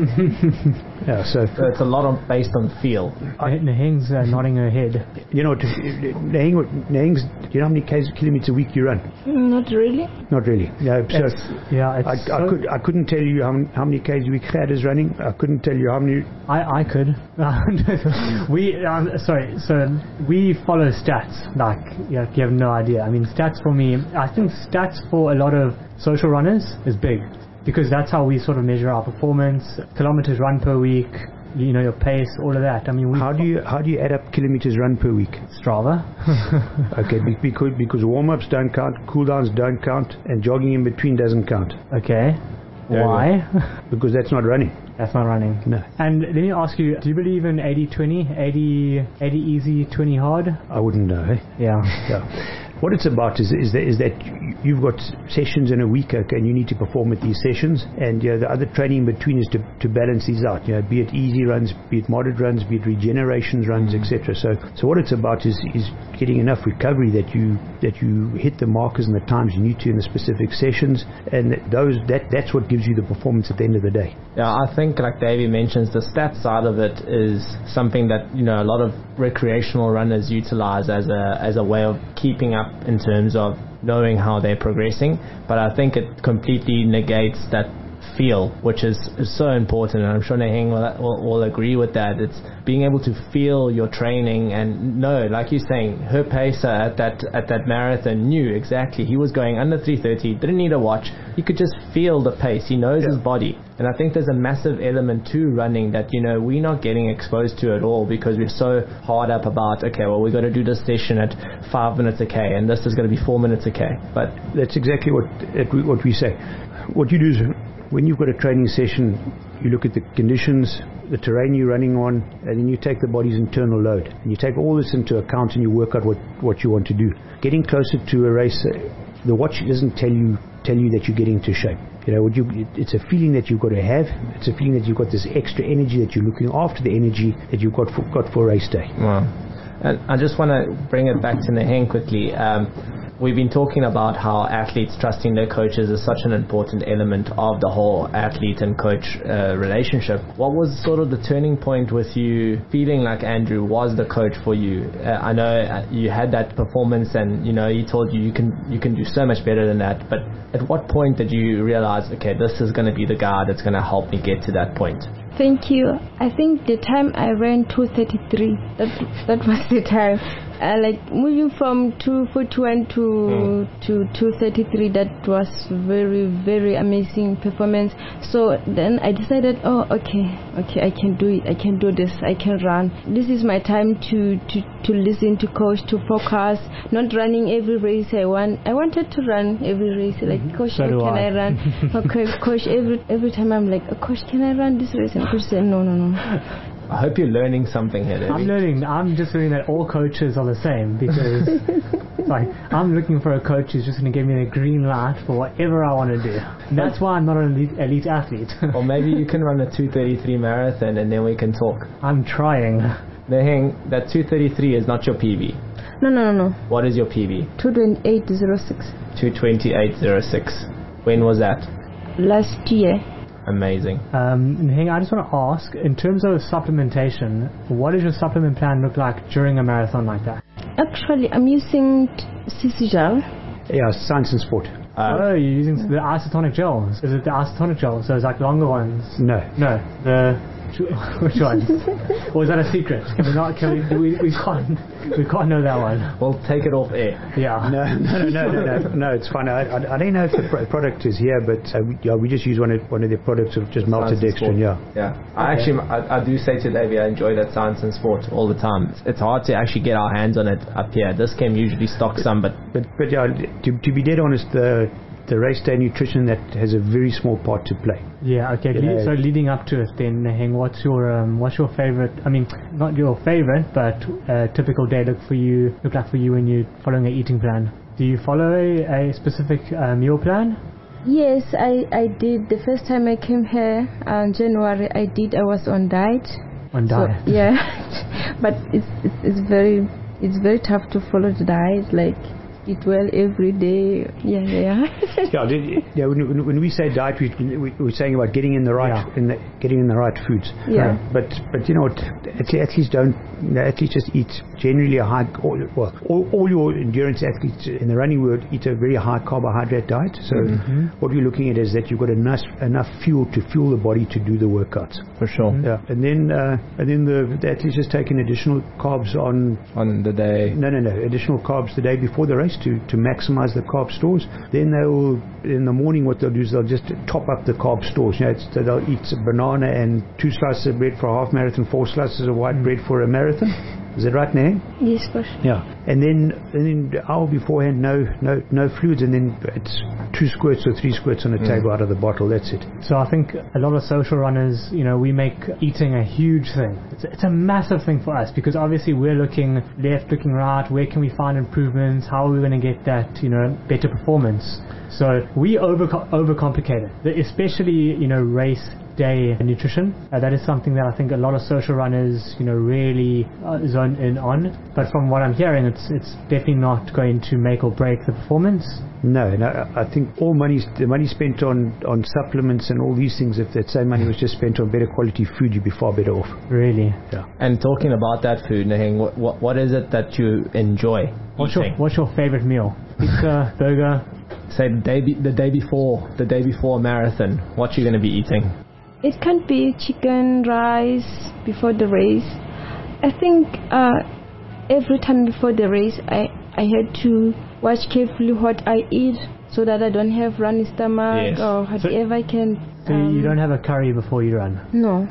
C: Yeah, so,
A: so it's a lot of based on feel.
B: Naheng's uh, nodding her head.
C: You know, Naheng, Naheng's, you know how many k's, kilometers a week you run?
D: Not really.
C: Not really. No, so
B: it's, yeah, it's
C: I,
B: so
C: I could I couldn't tell you how, how many k's a week Chad is running. I couldn't tell you how many.
B: I I could. we um, sorry. So we follow stats. Like, you know, you have no idea. I mean, stats for me. I think stats for a lot of social runners is big, because that's how we sort of measure our performance, kilometers run per week, you know, your pace, all of that. I mean, we
C: how do you how do you add up kilometers run per week?
B: Strava.
C: Okay, because because warm-ups don't count, cool-downs don't count, and jogging in between doesn't count.
B: Okay.
C: There
B: Why?
C: Because that's not running.
B: That's not running.
C: No.
B: And let me ask you, do you believe in eighty twenty, eighty, eighty easy, twenty hard?
C: I wouldn't know. Eh?
B: Yeah.
C: Yeah. What it's about is is that, is that you've got sessions in a week, okay, and you need to perform at these sessions, and you know, the other training in between is to, to balance these out, you know, be it easy runs, be it moderate runs, be it regenerations runs, et cetera. So so what it's about is is getting enough recovery that you that you hit the markers and the times you need to in the specific sessions, and those that that's what gives you the performance at the end of the day.
A: Yeah, I think like Davey mentions, the stats side of it is something that, you know, a lot of recreational runners utilize as a as a way of keeping up in terms of knowing how they're progressing, but I think it completely negates that feel, which is, is so important, and I'm sure Naheng will, will, will agree with that. It's being able to feel your training and know, like you're saying, her pacer at that at that marathon knew exactly he was going under three thirty, didn't need a watch, he could just feel the pace, he knows yeah. his body. And I think there's a massive element to running that, you know, we're not getting exposed to at all, because we're so hard up about, okay, well, we've got to do this session at five minutes a K, and this is going to be four minutes a K. But
C: that's exactly what what we say. What you do is, when you've got a training session, you look at the conditions, the terrain you're running on, and then you take the body's internal load. And you take all this into account and you work out what, what you want to do. Getting closer to a race, the watch doesn't tell you tell you that you're getting into shape. You know, what you, it's a feeling that you've got to have. It's a feeling that you've got this extra energy, that you're looking after the energy that you've got for, got for race day.
A: Wow. And I just want to bring it back to Naheng quickly. Um, We've been talking about how athletes trusting their coaches is such an important element of the whole athlete and coach uh, relationship. What was sort of the turning point with you feeling like Andrew was the coach for you? Uh, I know you had that performance, and you know he told you you can you can do so much better than that. But at what point did you realize, okay, this is going to be the guy that's going to help me get to that point?
D: Thank you. I think the time I ran two thirty-three, that that was the time. Uh, like moving from two forty-one to mm. to two thirty-three, that was very very amazing performance. So then I decided, oh okay, okay, I can do it. I can do this. I can run. This is my time to to, to listen to coach, to focus. Not running every race I want. I wanted to run every race. Like coach,
B: so
D: how can I,
B: I
D: run? Okay, coach. Every every time I'm like, oh, coach, can I run this race? And coach said, no, no, no.
A: I hope you're learning something here, David.
B: I'm learning. I'm just learning that all coaches are the same, because like I'm looking for a coach who's just going to give me the green light for whatever I want to do. And that's why I'm not an elite, elite athlete.
A: Or maybe you can run a two thirty-three marathon and then we can talk.
B: I'm trying.
A: Naheng, that two thirty-three is not your P B.
D: No, no, no, no.
A: What is your P B?
D: two twenty-eight oh six.
A: two twenty-eight oh six. When was that?
D: Last year.
B: Um,
A: Amazing.
B: Naheng, I just want to ask, in terms of supplementation, what does your supplement plan look like during a marathon like that?
D: Actually, I'm using C C gel.
C: Yeah, Science and Sport.
B: Uh, oh, you're using the isotonic gels. Is it the isotonic gels? So it's like longer ones?
C: No.
B: No. The... Which one? Or is that a secret? Can we not? Can we? We, we can't. We can't know that one.
A: We'll take it off air.
B: Yeah.
C: No, no, no, no, no. No, it's fine. I, I, I don't know if the pro- product is here, but uh, we, yeah, we just use one of one of their products of just maltodextrin. Yeah.
A: Yeah. I actually, I, I do say to Davey, I enjoy that Science and Sport all the time. It's, it's hard to actually get our hands on it up here. This chem usually stocks some, but
C: but but yeah, to to be dead honest, the the race day nutrition that has a very small part to play.
B: Yeah, okay. Le- so leading up to it then, Naheng, what's your um, what's your favorite, I mean, not your favorite, but a typical day look for you, look like for you when you're following an eating plan? Do you follow a, a specific uh, meal plan?
D: Yes, I, I did. The first time I came here in January, I did. I was on diet.
B: On diet?
D: So, yeah. But it's, it's it's very it's very tough to follow the diet, like eat well every day. Yeah, yeah.
C: yeah, did, yeah. When, when we say diet, we, we we're saying about getting in the right, yeah. in the, getting in the right foods.
D: Yeah.
C: Uh, but but you know what? Athletes don't. Athletes just eat generally a high. Well, all, all your endurance athletes in the running world eat a very high carbohydrate diet. So mm-hmm. what we're looking at is that you've got enough enough fuel to fuel the body to do the workouts.
A: For sure.
C: Mm-hmm. Yeah. And then uh, and then the, the athletes just taking additional carbs on
A: on the day.
C: No, no, no. Additional carbs the day before the race. To, to maximize the carb stores. Then they will, in the morning, what they'll do is they'll just top up the carb stores. You know, it's, they'll eat a banana and two slices of bread for a half marathon, four slices of white bread for a marathon. Is that right, Neheng?
D: Yes, for sure.
C: Yeah. And then, and then the hour beforehand, no, no, no fluids, and then it's two squirts or three squirts on the mm. table out of the bottle. That's it.
B: So I think a lot of social runners, you know, we make eating a huge thing. It's a, it's a massive thing for us because obviously we're looking left, looking right. Where can we find improvements? How are we going to get that, you know, better performance? So we over overcomplicate it, especially, you know, race day nutrition. Uh, that is something that I think a lot of social runners, you know, really uh, zone in on. But from what I'm hearing, it's it's definitely not going to make or break the performance.
C: No, no. I think all money, the money spent on, on supplements and all these things, if that same money was just spent on better quality food, you'd be far better off.
B: Really?
C: Yeah.
A: And talking about that food, Neheng, what, what what is it that you enjoy
B: what's
A: eating?
B: Your, what's your favorite meal? Pizza, burger?
A: Say the day be, the day before the day before a marathon, what you going to be eating?
D: It can be chicken, rice before the race. I think uh, every time before the race, I, I had to watch carefully what I eat so that I don't have runny stomach
A: yes.
D: or whatever I can.
B: So um, you don't have a curry before you run?
D: No.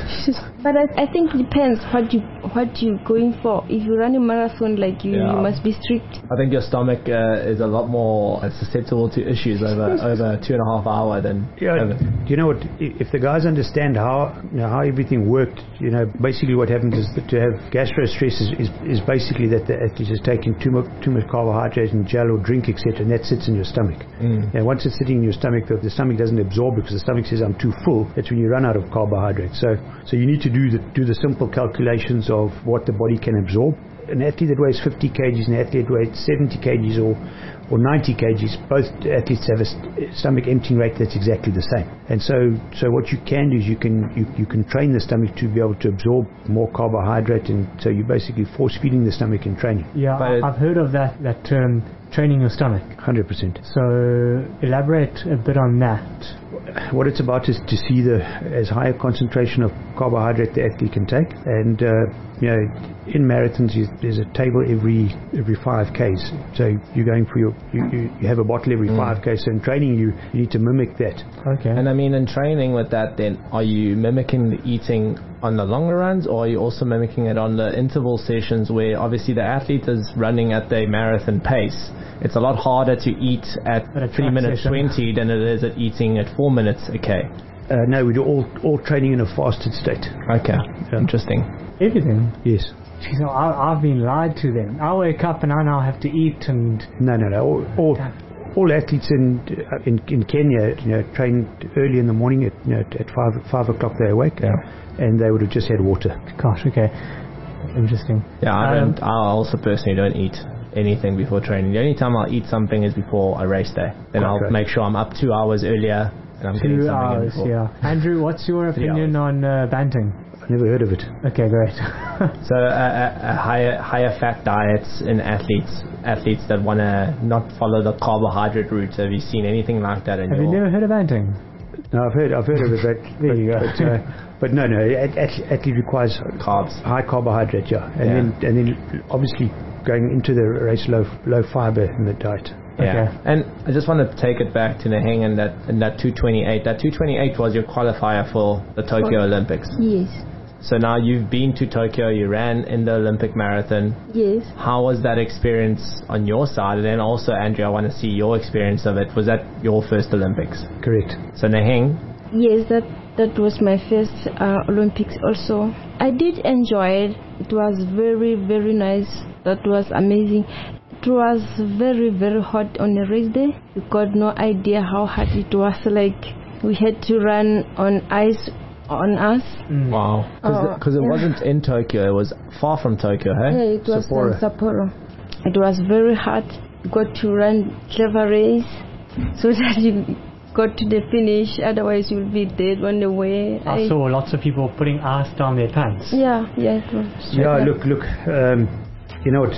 D: But I, I think it depends what you what you're going for. If you run a marathon, like you, yeah. you must be strict.
A: I think your stomach uh, is a lot more susceptible to issues over over two and a half hour than.
C: Yeah.
A: Over.
C: You know what? If the guys understand how you know, how everything worked, you know, basically what happens is that to have gastro stress is, is, is basically that the athlete is taking too much too much carbohydrate and gel or drink, et cetera, and that sits in your stomach.
A: Mm.
C: And once it's sitting in your stomach, the, the stomach doesn't absorb because the stomach says I'm too full. That's when you run out of carbohydrates. So so you need to do the do the simple calculations of what the body can absorb. An athlete that weighs fifty kilograms and an athlete that weighs seventy kilograms or or ninety kilograms, both athletes have a st- stomach emptying rate that's exactly the same. And so so what you can do is you can you, you can train the stomach to be able to absorb more carbohydrate, and so you're basically force feeding the stomach in training.
B: Yeah, but I've heard of that that term, training your stomach.
C: one hundred percent.
B: So elaborate a bit on that.
C: What it's about is to see the as high a concentration of carbohydrate the athlete can take, and uh, you know, in marathons you, there's a table every every five Ks. So you're going for your you, you, you have a bottle every mm. five Ks. So in training you, you need to mimic that.
B: Okay.
A: And I mean, in training with that, then are you mimicking the eating on the longer runs, or are you also mimicking it on the interval sessions where obviously the athlete is running at the marathon pace? It's a lot harder to eat at, at three minutes session. twenty than it is at eating at four minutes a K.
C: Uh, no, we do all all training in a fasted state.
A: Okay, yeah. Interesting.
B: Everything?
C: Yes.
B: Jeez, no, I, I've been lied to then. I wake up and I now have to eat and...
C: No, no, no. All, all, all athletes in, in in Kenya, you know, train early in the morning at you know at five five o'clock they awake,
A: yeah.
C: and they would have just had water.
B: Gosh, okay, interesting.
A: Yeah, I
B: um,
A: don't. I also personally don't eat anything before training. The only time I'll eat something is before a race day. Then I'll
C: right.
A: make sure I'm up two hours earlier and I'm
B: two
A: getting something
B: hours,
A: in before.
B: Yeah. Andrew, what's your opinion on uh, banting?
C: I've never heard of it.
B: Okay, great.
A: So uh, a, a higher higher fat diets in athletes athletes that want to not follow the carbohydrate route. Have you seen anything like that in
B: Have
A: your...
B: you never heard of banting?
C: No, I've heard I've heard of it, but,
B: there
C: but,
B: you go.
C: But, uh, but no, no, athlete, athlete requires
A: carbs,
C: high carbohydrate, yeah, and
A: yeah.
C: then and then obviously going into the race low low fiber in the diet.
A: Yeah,
B: okay.
A: And I just want to take it back to Neheng and that and that two twenty-eight. That two twenty-eight was your qualifier for the Tokyo Olympics.
D: Yes.
A: So now you've been to Tokyo, you ran in the Olympic marathon.
D: Yes.
A: How was that experience on your side? And then also, Andrea, I want to see your experience of it. Was that your first Olympics?
C: Correct.
A: So Neheng?
D: Yes, that that was my first uh, Olympics also. I did enjoy it. It was very, very nice. That was amazing. It was very, very hot on the race day. You got no idea how hot it was. Like, we had to run on ice on us.
A: Mm. Wow. Because uh, it, it yeah. wasn't in Tokyo, it was far from Tokyo, hey?
D: Yeah, it was
A: Sapporo.
D: in Sapporo. It was very hot. You got to run clever race so that you got to the finish, otherwise you'll be dead on the way.
B: I, I saw lots of people putting ice down their pants.
D: Yeah, yeah, it was.
C: Yeah, look, look, um, you know what,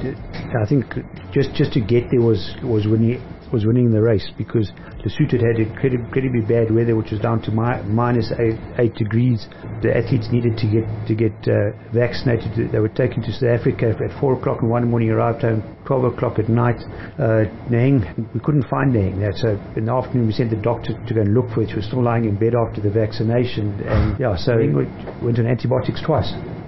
C: I think just just to get there was, was winning was winning the race, because Lesotho had incredibly, incredibly bad weather, which was down to mi- minus eight, eight degrees. The athletes needed to get to get uh, vaccinated. They were taken to South Africa at four o'clock in one morning, arrived home twelve o'clock at night. Uh, Neheng, we couldn't find Neheng. So in the afternoon we sent the doctor to go and look for it. She was still lying in bed after the vaccination, and yeah, so we went on antibiotics twice.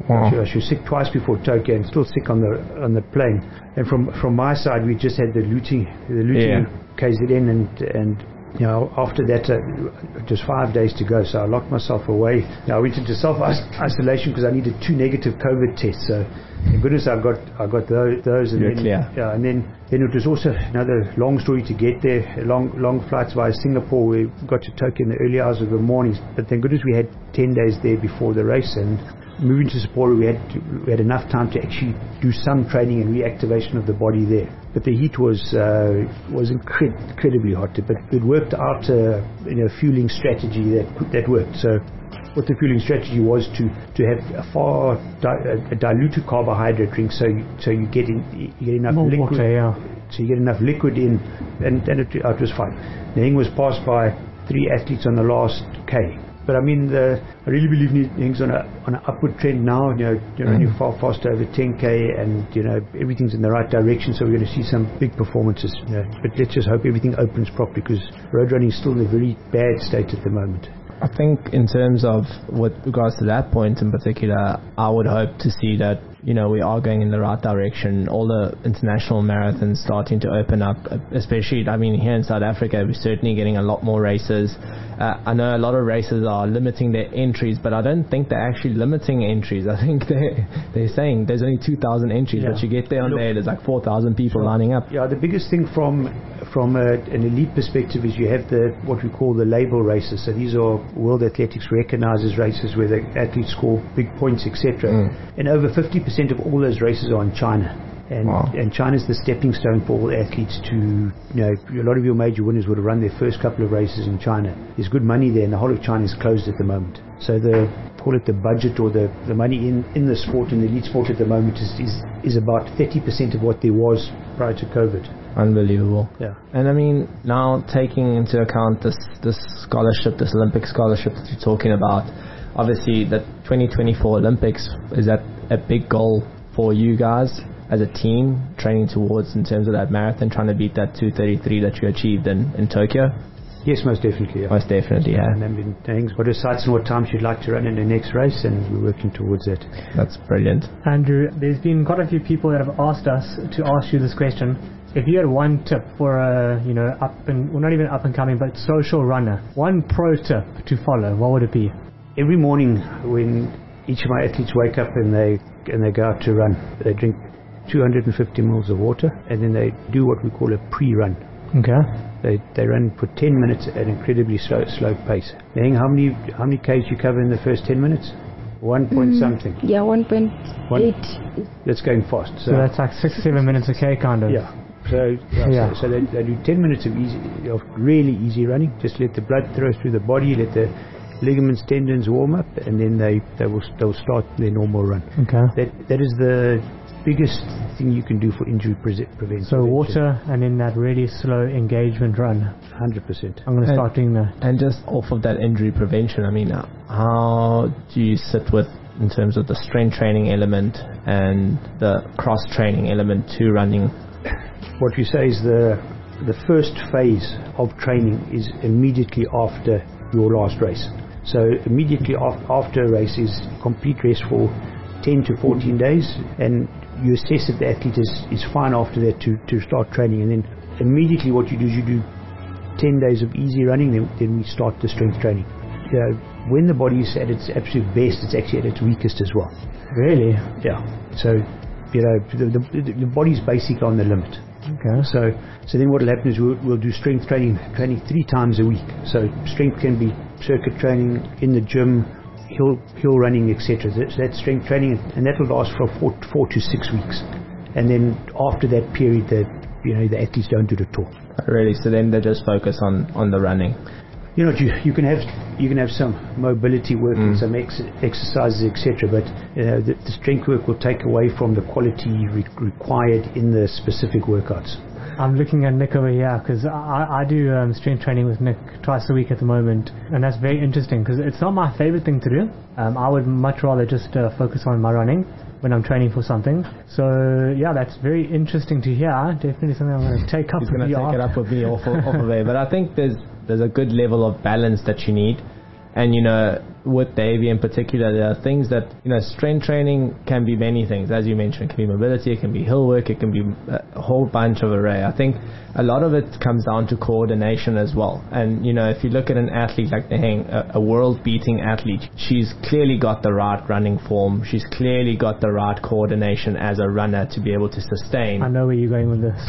A: Wow.
C: She, was, she was sick twice before Tokyo and still sick on the on the plane. And from from my side, we just had the looting, the looting
A: Yeah.
C: K Z N, and and you know, after that, uh, just five days to go. So I locked myself away. You know, I went into self-isolation because I needed two negative COVID tests. So, thank goodness I got I got those. those and
A: You're
C: then,
A: clear.
C: Yeah, and then, then it was also another long story to get there. Long long flights via Singapore. We got to Tokyo in the early hours of the morning. But thank goodness we had ten days there before the race. And moving to Sapporo, we had to, we had enough time to actually do some training and reactivation of the body there. But the heat was uh, was incred- incredibly hot. But it worked out uh, in a fueling strategy that that worked. So what the fueling strategy was to, to have a far di- a diluted carbohydrate drink, so you, so you get in, you get enough
B: More
C: liquid.
B: water, yeah.
C: So you get enough liquid in, and then it, it was fine. The thing was passed by three athletes on the last K. But I mean, the, I really believe Heng's on a on an upward trend now. You know, you're running far faster over ten K, and you know everything's in the right direction. So we're going to see some big performances. You know, but let's just hope everything opens properly, because road running is still in a very bad state at the moment.
A: I think in terms of with regards to that point in particular, I would hope to see that, you know, we are going in the right direction. All the international marathons starting to open up, especially, I mean, here in South Africa, we're certainly getting a lot more races. Uh, I know a lot of races are limiting their entries, but I don't think they're actually limiting entries. I think they're, they're saying there's only two thousand entries,
C: Yeah.
A: but you get there on
C: Look,
A: there, there's like four thousand people lining up.
C: Yeah, the biggest thing from from a, an elite perspective is you have the what we call the label races. So these are World Athletics recognizes races where the athletes score big points, et cetera.
A: Mm.
C: And over fifty percent of all those races are in China. And,
A: Wow.
C: and China's the stepping stone for all athletes to, you know, a lot of your major winners would have run their first couple of races in China. There's good money there, and the whole of China is closed at the moment. So the, call it the budget or the, the money in, in the sport, in the elite sport at the moment is, is, is about thirty percent of what there was prior to COVID.
A: Unbelievable.
C: Yeah.
A: And I mean, now taking into account this this scholarship, this Olympic scholarship that you're talking about, obviously the twenty twenty-four Olympics, is that a big goal for you guys as a team training towards in terms of that marathon, trying to beat that two thirty-three that you achieved in, in Tokyo?
C: Yes, most definitely. Yeah.
A: Most definitely, yeah.
C: And then Heng's got her sights on what time she'd like to run in the next race, and we're working towards that.
A: That's brilliant.
B: Andrew, there's been quite a few people that have asked us to ask you this question. If you had one tip for a, you know, up and, well, not even up and coming, but social runner, one pro tip to follow, what would it be?
C: Every morning when each of my athletes wake up and they and they go out to run, they drink two hundred fifty mils of water, and then they do what we call a pre-run.
B: Okay.
C: They they run for ten minutes at an incredibly slow slow pace. Heng, how many how many Ks you cover in the first ten minutes? One point
D: Mm,
C: something.
D: Yeah, one point
C: One-
D: eight.
C: That's going fast.
B: So that's like six, seven minutes a K kind of.
C: Yeah. So, yeah,
B: Yeah.
C: so, so they, they do ten minutes of easy, of really easy running. Just let the blood throw through the body, let the ligaments, tendons warm up, and then they, they will they'll start their normal run.
B: Okay.
C: That that is the biggest thing you can do for injury pre- prevention.
B: So water and then that really slow engagement run.
C: one hundred percent.
B: I'm going to
A: And-
B: start doing that.
A: And just off of that injury prevention, I mean, uh, how do you sit with in terms of the strength training element and the cross training element to running?
C: What we say is the the first phase of training is immediately after your last race. So immediately af- after a race is complete rest for ten to fourteen days, and you assess if the athlete is, is fine after that to, to start training. And then immediately what you do is you do ten days of easy running, then, then we start the strength training. You know, when the body is at its absolute best, it's actually at its weakest as well.
B: Really?
C: Yeah. So, you know, the, the, the body's basically on the limit.
B: Okay.
C: So, so then what will happen is we'll, we'll do strength training, training three times a week. So strength can be circuit training in the gym, hill hill running, et cetera. So that's strength training, and that will last for four, four to six weeks. And then after that period, the you know the athletes don't do it at all.
A: Really, so then they just focus on, on the running.
C: You know, you, you can have you can have some mobility work and
A: Mm.
C: some ex- exercises, et cetera. But you know, the, the strength work will take away from the quality re- required in the specific workouts.
B: I'm looking at Nick over here because I, I do um, strength training with Nick twice a week at the moment, and that's very interesting because it's not my favorite thing to do. Um, I would much rather just uh, focus on my running when I'm training for something. So yeah, that's very interesting to hear. Definitely something I'm going to take up
A: He's
B: with
A: going to
B: you
A: take it
B: after.
A: up with me off of, off of there. But I think there's there's a good level of balance that you need. And, you know, with Davey in particular, there are things that, you know, strength training can be many things. As you mentioned, it can be mobility, it can be hill work, it can be a whole bunch of array. I think a lot of it comes down to coordination as well. And, you know, if you look at an athlete like Neheng, a, a world-beating athlete, she's clearly got the right running form. She's clearly got the right coordination as a runner to be able to sustain.
B: I know where you're going with this.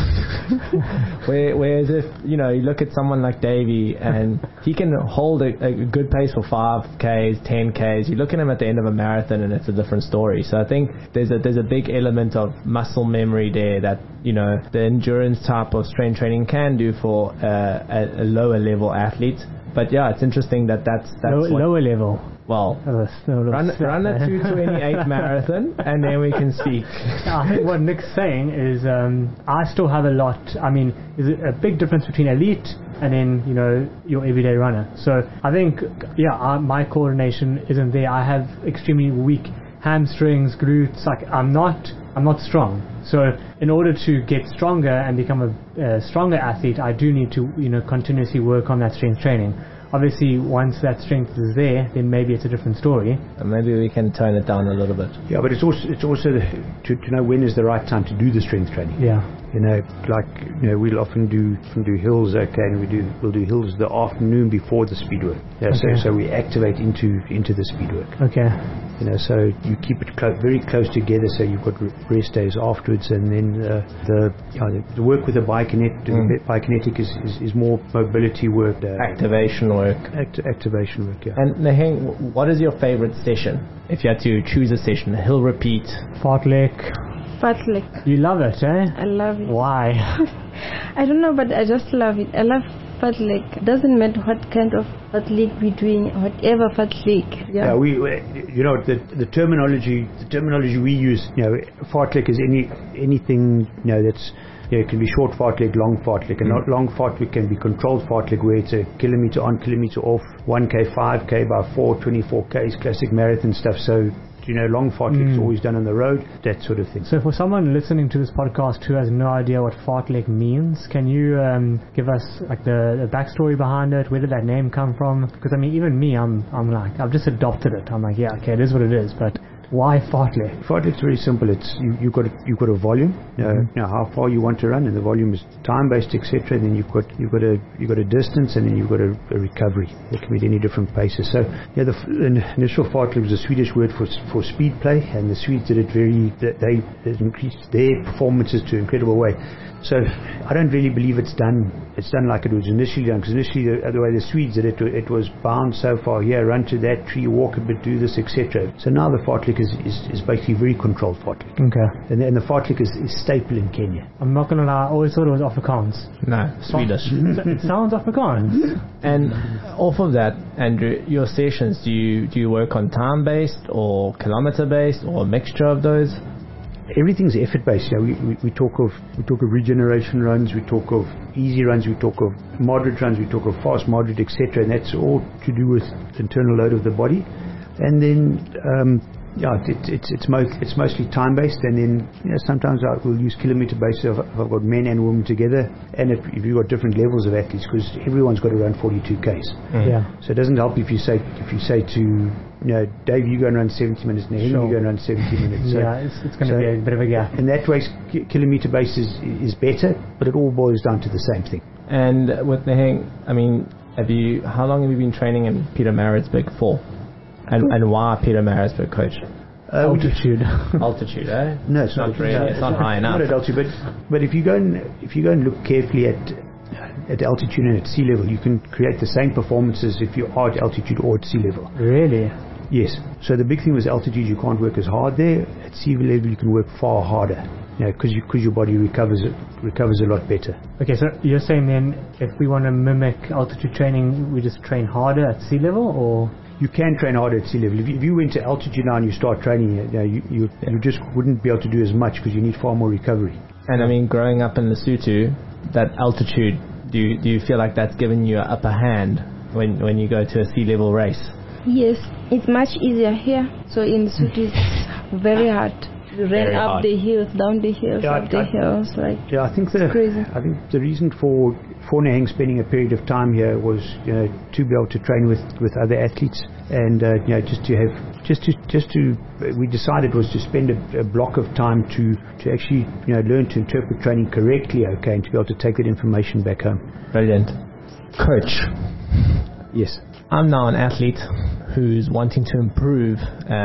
A: Where, whereas if, you know, you look at someone like Davey and he can hold a, a good pace for five Ks, ten Ks. You look at him at the end of a marathon and it's a different story. So I think there's a there's a big element of muscle memory there that, you know, the endurance type of strength training can do for uh, a, a lower level athlete. But yeah, it's interesting that that's, that's
B: Low,
A: what,
B: lower level.
A: Well,
B: Oh, that's no little
A: run,
B: step
A: run a
B: there.
A: two twenty-eight marathon and then we can speak.
B: I think what Nick's saying is um, I still have a lot. I mean, there's a big difference between elite and then, you know, your everyday runner. So I think, yeah, I, my coordination isn't there. I have extremely weak hamstrings, glutes. Like I'm not, I'm not strong. So in order to get stronger and become a, a stronger athlete, I do need to, you know, continuously work on that strength training. Obviously, once that strength is there, then maybe it's a different story.
A: And maybe we can tone it down a little bit.
C: Yeah, but it's also it's also the, to, to know when is the right time to do the strength training.
B: Yeah.
C: You know, like, you know, we'll often do often do hills, okay, and we do we'll do hills the afternoon before the speed work. Yeah,
B: Okay.
C: so so we activate into into the speed work.
B: Okay.
C: You know, so you keep it clo- very close together. So you've got re- rest days afterwards, and then uh, the, you know, the the work with the biokinet-
A: Mm.
C: biokinetic is, is is more mobility work, uh,
A: Activation work.
C: act- activation work. Yeah.
A: And Neheng, what is your favorite session? If you had to choose a session, a hill repeat.
B: Fartlek.
D: Fartlek.
B: You love it, eh?
D: I love it.
B: Why?
D: I don't know, but I just love it. I love fartlek. Doesn't matter what kind of fartlek we're doing, whatever fartlek. Yeah.
C: Yeah, we, we, you know, the the terminology, the terminology we use, you know, fartlek is any anything, you know, that's, you know, it can be short fartlek, long fartlek, and not long fartlek can be controlled fartlek, where it's a kilometer on, kilometer off, one K, five K by four, twenty-four Ks, classic marathon stuff. So, you know, long fartlek is
B: Mm.
C: always done on the road, that sort of thing.
B: So for someone listening to this podcast who has no idea what fartlek means, can you um, give us like the, the backstory behind it? Where did that name come from? Because I mean, even me, I'm I'm like, I've just adopted it. I'm like, yeah, okay, it is what it is, but why fartlek?
C: Fartlek's very simple. It's you, you've got a, you've got a volume. Uh,
B: Mm-hmm.
C: you know how far you want to run, and the volume is time based, et cetera. And then you've got you've got a you've got a distance, and then you've got a, a recovery. It can be at any different paces. So yeah, the, f- the initial fartlek was a Swedish word for s- for speed play, and the Swedes did it very. They, they increased their performances to an incredible way. So I don't really believe it's done. It's done like it was initially done, because initially the, the way the Swedes did it, it was bound so far here, run to that tree, walk a bit, do this, et cetera. So now the fartlek is, is, is basically very controlled fartlek,
B: Okay.
C: and, and the fartlek is, is staple in Kenya.
B: I'm not gonna lie, I always thought it was Afrikaans.
A: No, Swedish.
B: It sounds Afrikaans.
A: And off of that, Andrew, your sessions, do you do you work on time based or kilometer based or a mixture of those?
C: Everything's effort based. You know, we, we, we talk of we talk of regeneration runs, we talk of easy runs, we talk of moderate runs, we talk of fast, moderate, et cetera. And that's all to do with internal load of the body. And then um, yeah, it, it's it's mo- it's mostly time based. And then, you know, sometimes I will use kilometer based if I've got men and women together, and if, if you've got different levels of athletes, because everyone's got to run forty-two Ks.
B: Yeah.
C: So it doesn't help if you say if you say to, you know, Dave, you go and run seventy minutes, and Henry,
B: Sure.
C: you go and run seventy minutes. So,
B: Yeah, it's, it's going to
C: so-
B: be a bit of a gap.
C: in that way, ki- kilometer base is, is better, but it all boils down to the same thing.
A: And with Neheng, I mean, have you? How long have you been training in Peter Maritzburg for? And and why Peter Maritzburg, coach?
C: Uh, we just-
B: Altitude.
A: Altitude, eh?
C: No, it's
A: not
C: not,
A: really.
C: no,
A: It's not high enough.
C: Not at altitude, but but if you go and if you go and look carefully at at altitude and at sea level, you can create the same performances if you are at altitude or at sea level.
B: Really?
C: Yes. So the big thing with altitude, you can't work as hard there. At sea level, you can work far harder. You know, because you, cause your body recovers it recovers a lot better.
B: Okay, so you're saying then if we want to mimic altitude training, we just train harder at sea level, or?
C: You can train harder at sea level. If you, if you went to altitude now and you start training, you know, you, you, you just wouldn't be able to do as much because you need far more recovery.
A: And I mean, growing up in Lesotho, that altitude, do you, do you feel like that's given you an upper hand when when you go to a sea level race?
D: Yes, it's much easier here. So in Lesotho it's very hard. ran
A: Very
D: up
A: hard.
D: the hills, down the hills,
C: Yeah,
D: up the
C: I-
D: hills, like
C: Yeah, I think the
D: crazy.
C: I think the reason for for Neheng spending a period of time here was, you know, to be able to train with, with other athletes, and uh, you know, just to have just to just to we decided was to spend a, a block of time to to actually, you know, learn to interpret training correctly, okay, and to be able to take that information back home.
A: Brilliant. Coach,
C: Yes.
A: I'm now an athlete who's wanting to improve,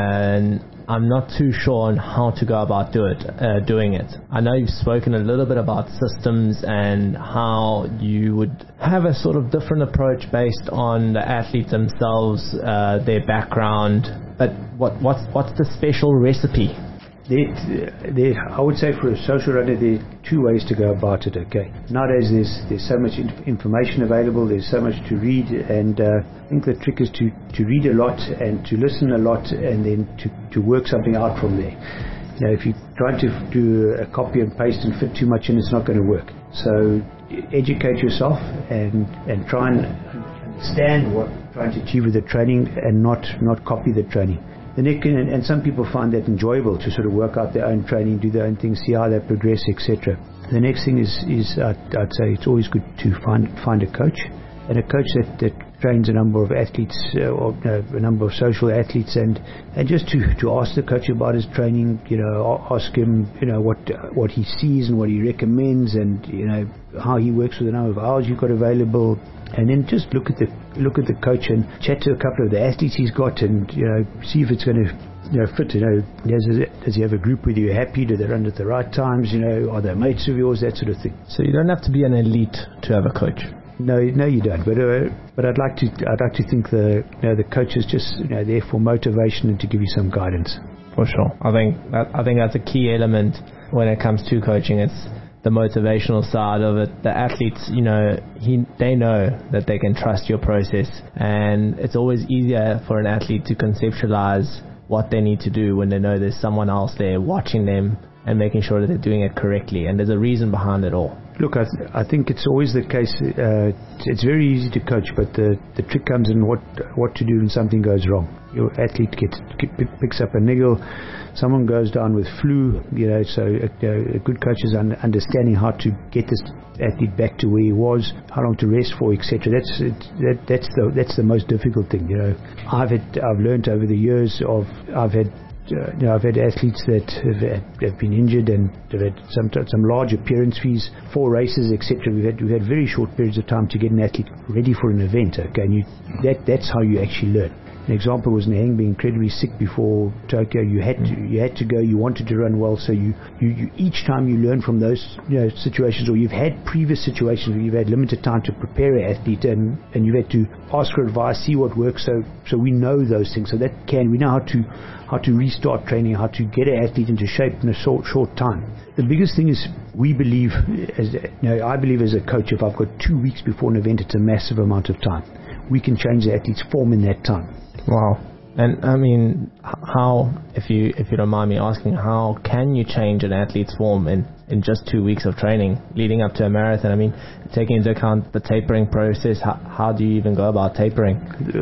A: and I'm not too sure on how to go about do it, uh, doing it. I know you've spoken a little bit about systems and how you would have a sort of different approach based on the athletes themselves, uh, their background. But what what's what's the special recipe?
C: There, there, I would say for a social runner, there are two ways to go about it, okay? Nowadays, there's there's so much inf- information available, there's so much to read, and uh, I think the trick is to, to read a lot and to listen a lot, and then to, to work something out from there. You know, if you try to do a copy and paste and fit too much in, it's not going to work. So educate yourself and, and try and understand what you're trying to achieve with the training, and not, not copy the training. The next, and, and some people find that enjoyable, to sort of work out their own training, do their own things, see how they progress, et cetera. The next thing is, is I'd, I'd say it's always good to find find a coach, and a coach that, that trains a number of athletes, uh, or uh, a number of social athletes, and, and just to, to ask the coach about his training, you know, ask him, you know, what what he sees and what he recommends, and, you know, how he works with the number of hours you've got available. And then just look at the look at the coach and chat to a couple of the athletes he's got, and, you know, see if it's going to, you know, fit. You know, does, does he have a group with you happy? Do they run at the right times? You know, are they mates of yours? That sort of thing.
A: So you don't have to be an elite to have a coach.
C: No, no, you don't. But uh, but I'd like to I'd like to think the you know the coach is just, you know, there for motivation and to give you some guidance.
A: For sure. I think that, I think that's a key element when it comes to coaching. It's the motivational side of it. The athletes, you know, he, they know that they can trust your process, and it's always easier for an athlete to conceptualize what they need to do when they know there's someone else there watching them and making sure that they're doing it correctly, and there's a reason behind it all.
C: Look, I, th- I think it's always the case. Uh, it's very easy to coach, but the, the trick comes in what what to do when something goes wrong. Your athlete gets get, picks up a niggle, someone goes down with flu. You know, so a, a good coach is un- understanding how to get this athlete back to where he was, how long to rest for, et cetera. That's it, that, that's the that's the most difficult thing. You know, I've had I've learned over the years of I've had. Uh, you know, I've had athletes that have, have been injured and have had some some large appearance fees for races, et cetera. We've had we've had very short periods of time to get an athlete ready for an event. Okay, and you, that that's how you actually learn. An example was Neheng being incredibly sick before Tokyo. You had to you had to go. You wanted to run well, so you, you, you each time you learn from those, you know, situations, or you've had previous situations where you've had limited time to prepare an athlete, and, and you've had to ask for advice, see what works. So so we know those things. So that can we know how to how to restart training, how to get an athlete into shape in a short short time. The biggest thing is we believe, as you know, I believe as a coach, if I've got two weeks before an event, it's a massive amount of time. We can change the athlete's form in that time.
A: Wow. And I mean, how, if you if you don't mind me asking, how can you change an athlete's form in, in just two weeks of training leading up to a marathon? I mean, taking into account the tapering process, how, how do you even go about tapering?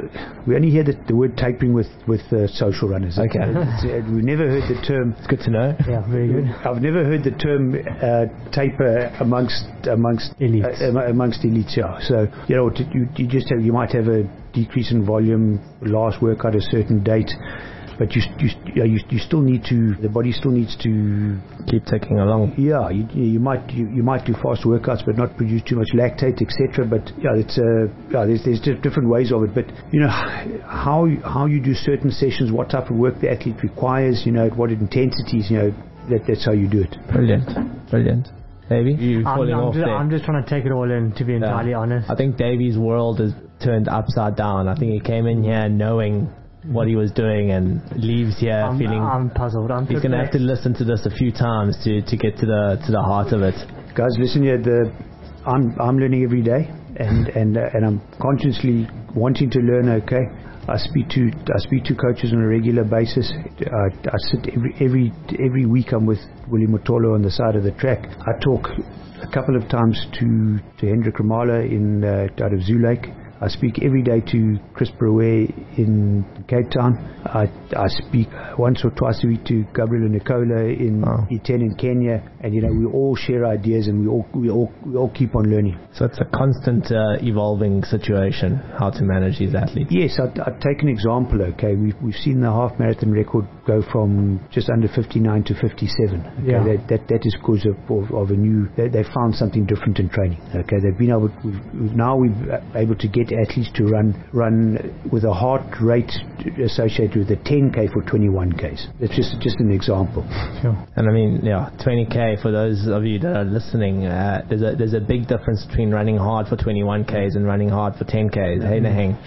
C: We only hear the, the word tapering with, with uh, social runners.
A: Okay.
C: It's, uh, we've never heard the term.
A: It's good to know.
C: Yeah, very good. I've never heard the term uh, taper amongst amongst
B: Elites.
C: Uh, amongst elites. Yeah. So, you know, you, you just have you might have a decrease in volume, last workout a certain date, but you you you, you still need to, the body still needs to
A: keep ticking along.
C: Yeah, you, you might you, you might do fast workouts but not produce too much lactate, et cetera. But yeah, it's uh, yeah, there's there's different ways of it. But you know how how you do certain sessions, what type of work the athlete requires, you know, at what intensities, you know, that that's how you do it.
A: Brilliant, brilliant. Davey, you
B: I'm,
A: falling
B: I'm,
A: off
B: just,
A: there.
B: I'm just trying to take it all in, to be entirely
A: Yeah.
B: honest.
A: I think Davey's world is turned upside down. I think he came in here knowing what he was doing and leaves here
B: I'm,
A: feeling
B: I'm puzzled. I'm
A: he's going to have to listen to this a few times to, to get to the to the heart of it.
C: Guys, listen here. The I'm I'm learning every day, and and uh, and I'm consciously wanting to learn. Okay, I speak to I speak to coaches on a regular basis. I, I sit every every every week. I'm with Willie Motolo on the side of the track. I talk a couple of times to to Hendrik Ramala in uh, out of Zoo Lake. I speak every day to Chris Brewer in Cape Town. I, I speak once or twice a week to Gabriel Nicola in
A: wow.
C: Iten in Kenya, and you know we all share ideas and we all we all we all keep on learning.
A: So it's a constant uh, evolving situation how to manage these athletes.
C: Yes, I'd, I'd take an example. Okay, we've we've seen the half marathon record go from just under fifty-nine to fifty-seven. Okay,
B: yeah.
C: that, that that is because of, of, of a new. They, they found something different in training. Okay, they've been able. We've, we've now we've able to get athletes to run run with a heart rate associated with the ten K for twenty-one Ks. That's just just an example.
B: Sure.
A: And I mean, yeah, twenty K for those of you that are listening, uh, there's a there's a big difference between running hard for twenty-one Ks and running hard for ten Ks. Mm-hmm. Hey, Naheng.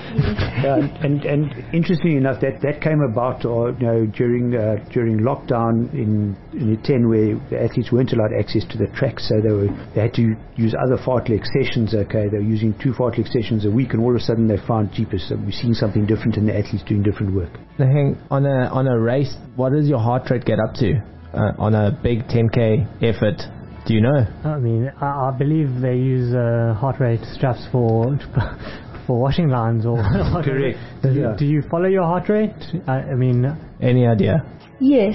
C: uh, and and interestingly enough, that, that came about, or you know, during uh, during lockdown in in Iten, where the athletes weren't allowed access to the track, so they were they had to use other fartlek sessions. Okay, they were using two fartlek sessions a week, and all of a sudden they found jeepers. So we're seeing something different in the athletes doing different work.
A: Naheng, on a on a race, what does your heart rate get up to uh, on a big ten K effort? Do you know?
B: I mean, I, I believe they use uh, heart rate straps for for washing lines or
C: correct.
B: Do,
C: yeah.
B: you, do you follow your heart rate? I, I mean,
A: any idea?
D: Yes.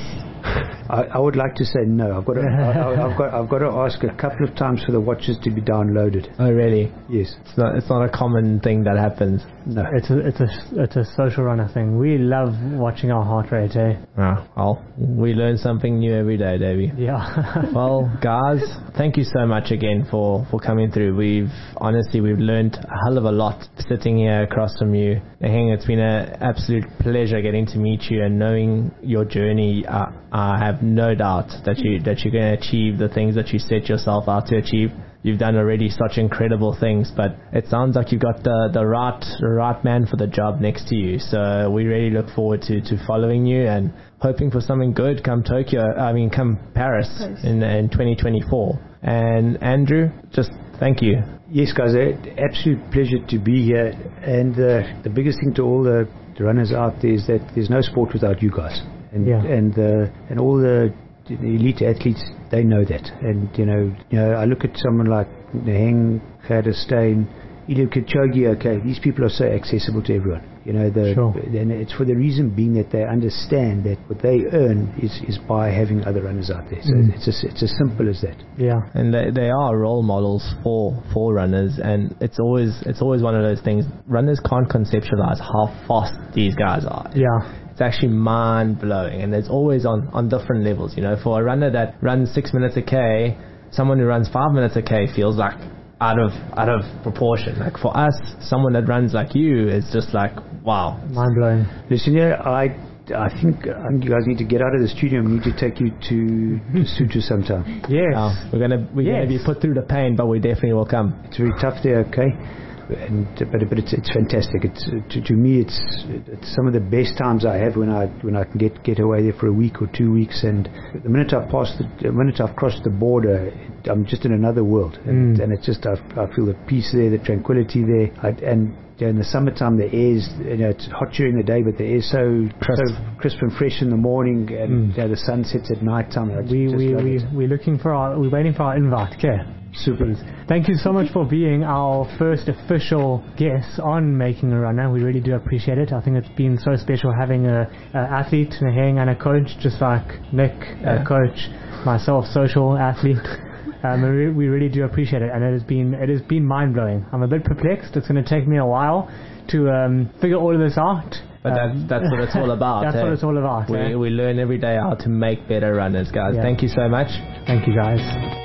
C: I, I would like to say no. I've got to, I, I've got I've got to ask a couple of times for the watches to be downloaded.
A: Oh, really?
C: Yes.
A: It's not it's not a common thing that happens.
C: No.
B: It's a it's a it's a social runner thing. We love watching our heart rate, eh?
A: Ah, well, we learn something new every day, Davey.
B: Yeah.
A: Well, guys, thank you so much again for, for coming through. We've honestly we've learned a hell of a lot sitting here across from you. Naheng, it's been an absolute pleasure getting to meet you and knowing your journey. Uh, I have no doubt that you that you're going to achieve the things that you set yourself out to achieve. You've done already such incredible things, but it sounds like you've got the, the right the right man for the job next to you. So we really look forward to, to following you and hoping for something good come Tokyo. I mean, come Paris in in twenty twenty-four. And Andrew, just thank you.
C: Yes, guys, an absolute pleasure to be here. And uh, the biggest thing to all the, the runners out there is that there's no sport without you guys. And
B: yeah.
C: and uh, and all the, the elite athletes, they know that. And you know, you know, I look at someone like Naheng, Gerda Steyn, Eliud Kipchoge. Okay, these people are so accessible to everyone. You know, the,
B: sure.
C: and it's for the reason being that they understand that what they earn is, is by having other runners out there. So mm. it's as, it's as simple as that.
B: Yeah,
A: and they, they are role models for for runners, and it's always it's always one of those things. Runners can't conceptualize how fast these guys are.
B: Yeah.
A: It's actually mind-blowing, and it's always on, on different levels. You know, for a runner that runs six minutes a K, someone who runs five minutes a K feels like out of out of proportion. Like for us, someone that runs like you is just like, wow.
B: Mind-blowing.
C: Listen here, I I think I think you guys need to get out of the studio. We need to take you to, to Sutu sometime.
B: Yes.
A: Uh, we're gonna we're yes. gonna be put through the pain, but we definitely will come.
C: It's very tough there, okay? And but but it's it's fantastic. It's to, to me it's it's some of the best times I have when I when I can get get away there for a week or two weeks. And the minute I pass the, the minute I've crossed the border, it, I'm just in another world. And, mm. and it's just I, I feel the peace there, the tranquility there. I, and you know, in the summertime, the air is, you know, it's hot during the day, but the air is so crisp, so crisp and fresh in the morning, and mm. you know, the sun sets at night time. I
B: we
C: just
B: we
C: love
B: we
C: it.
B: we're looking for our we're waiting for our invite. Okay.
C: Super.
B: Thank you so much for being our first official guest on Making a Runner. We really do appreciate it. I think it's been so special having a, a athlete, Naheng, and a coach, just like Nick, yeah. a coach, myself, social athlete. Um, we, we really do appreciate it, and it has been it has been mind blowing. I'm a bit perplexed. It's going to take me a while to um, figure all of this out.
A: But
B: um,
A: that's, that's what it's all about.
B: That's
A: eh?
B: what it's all about.
A: We,
B: eh?
A: we learn every day how to make better runners, guys.
B: Yeah.
A: Thank you so much.
B: Thank you, guys.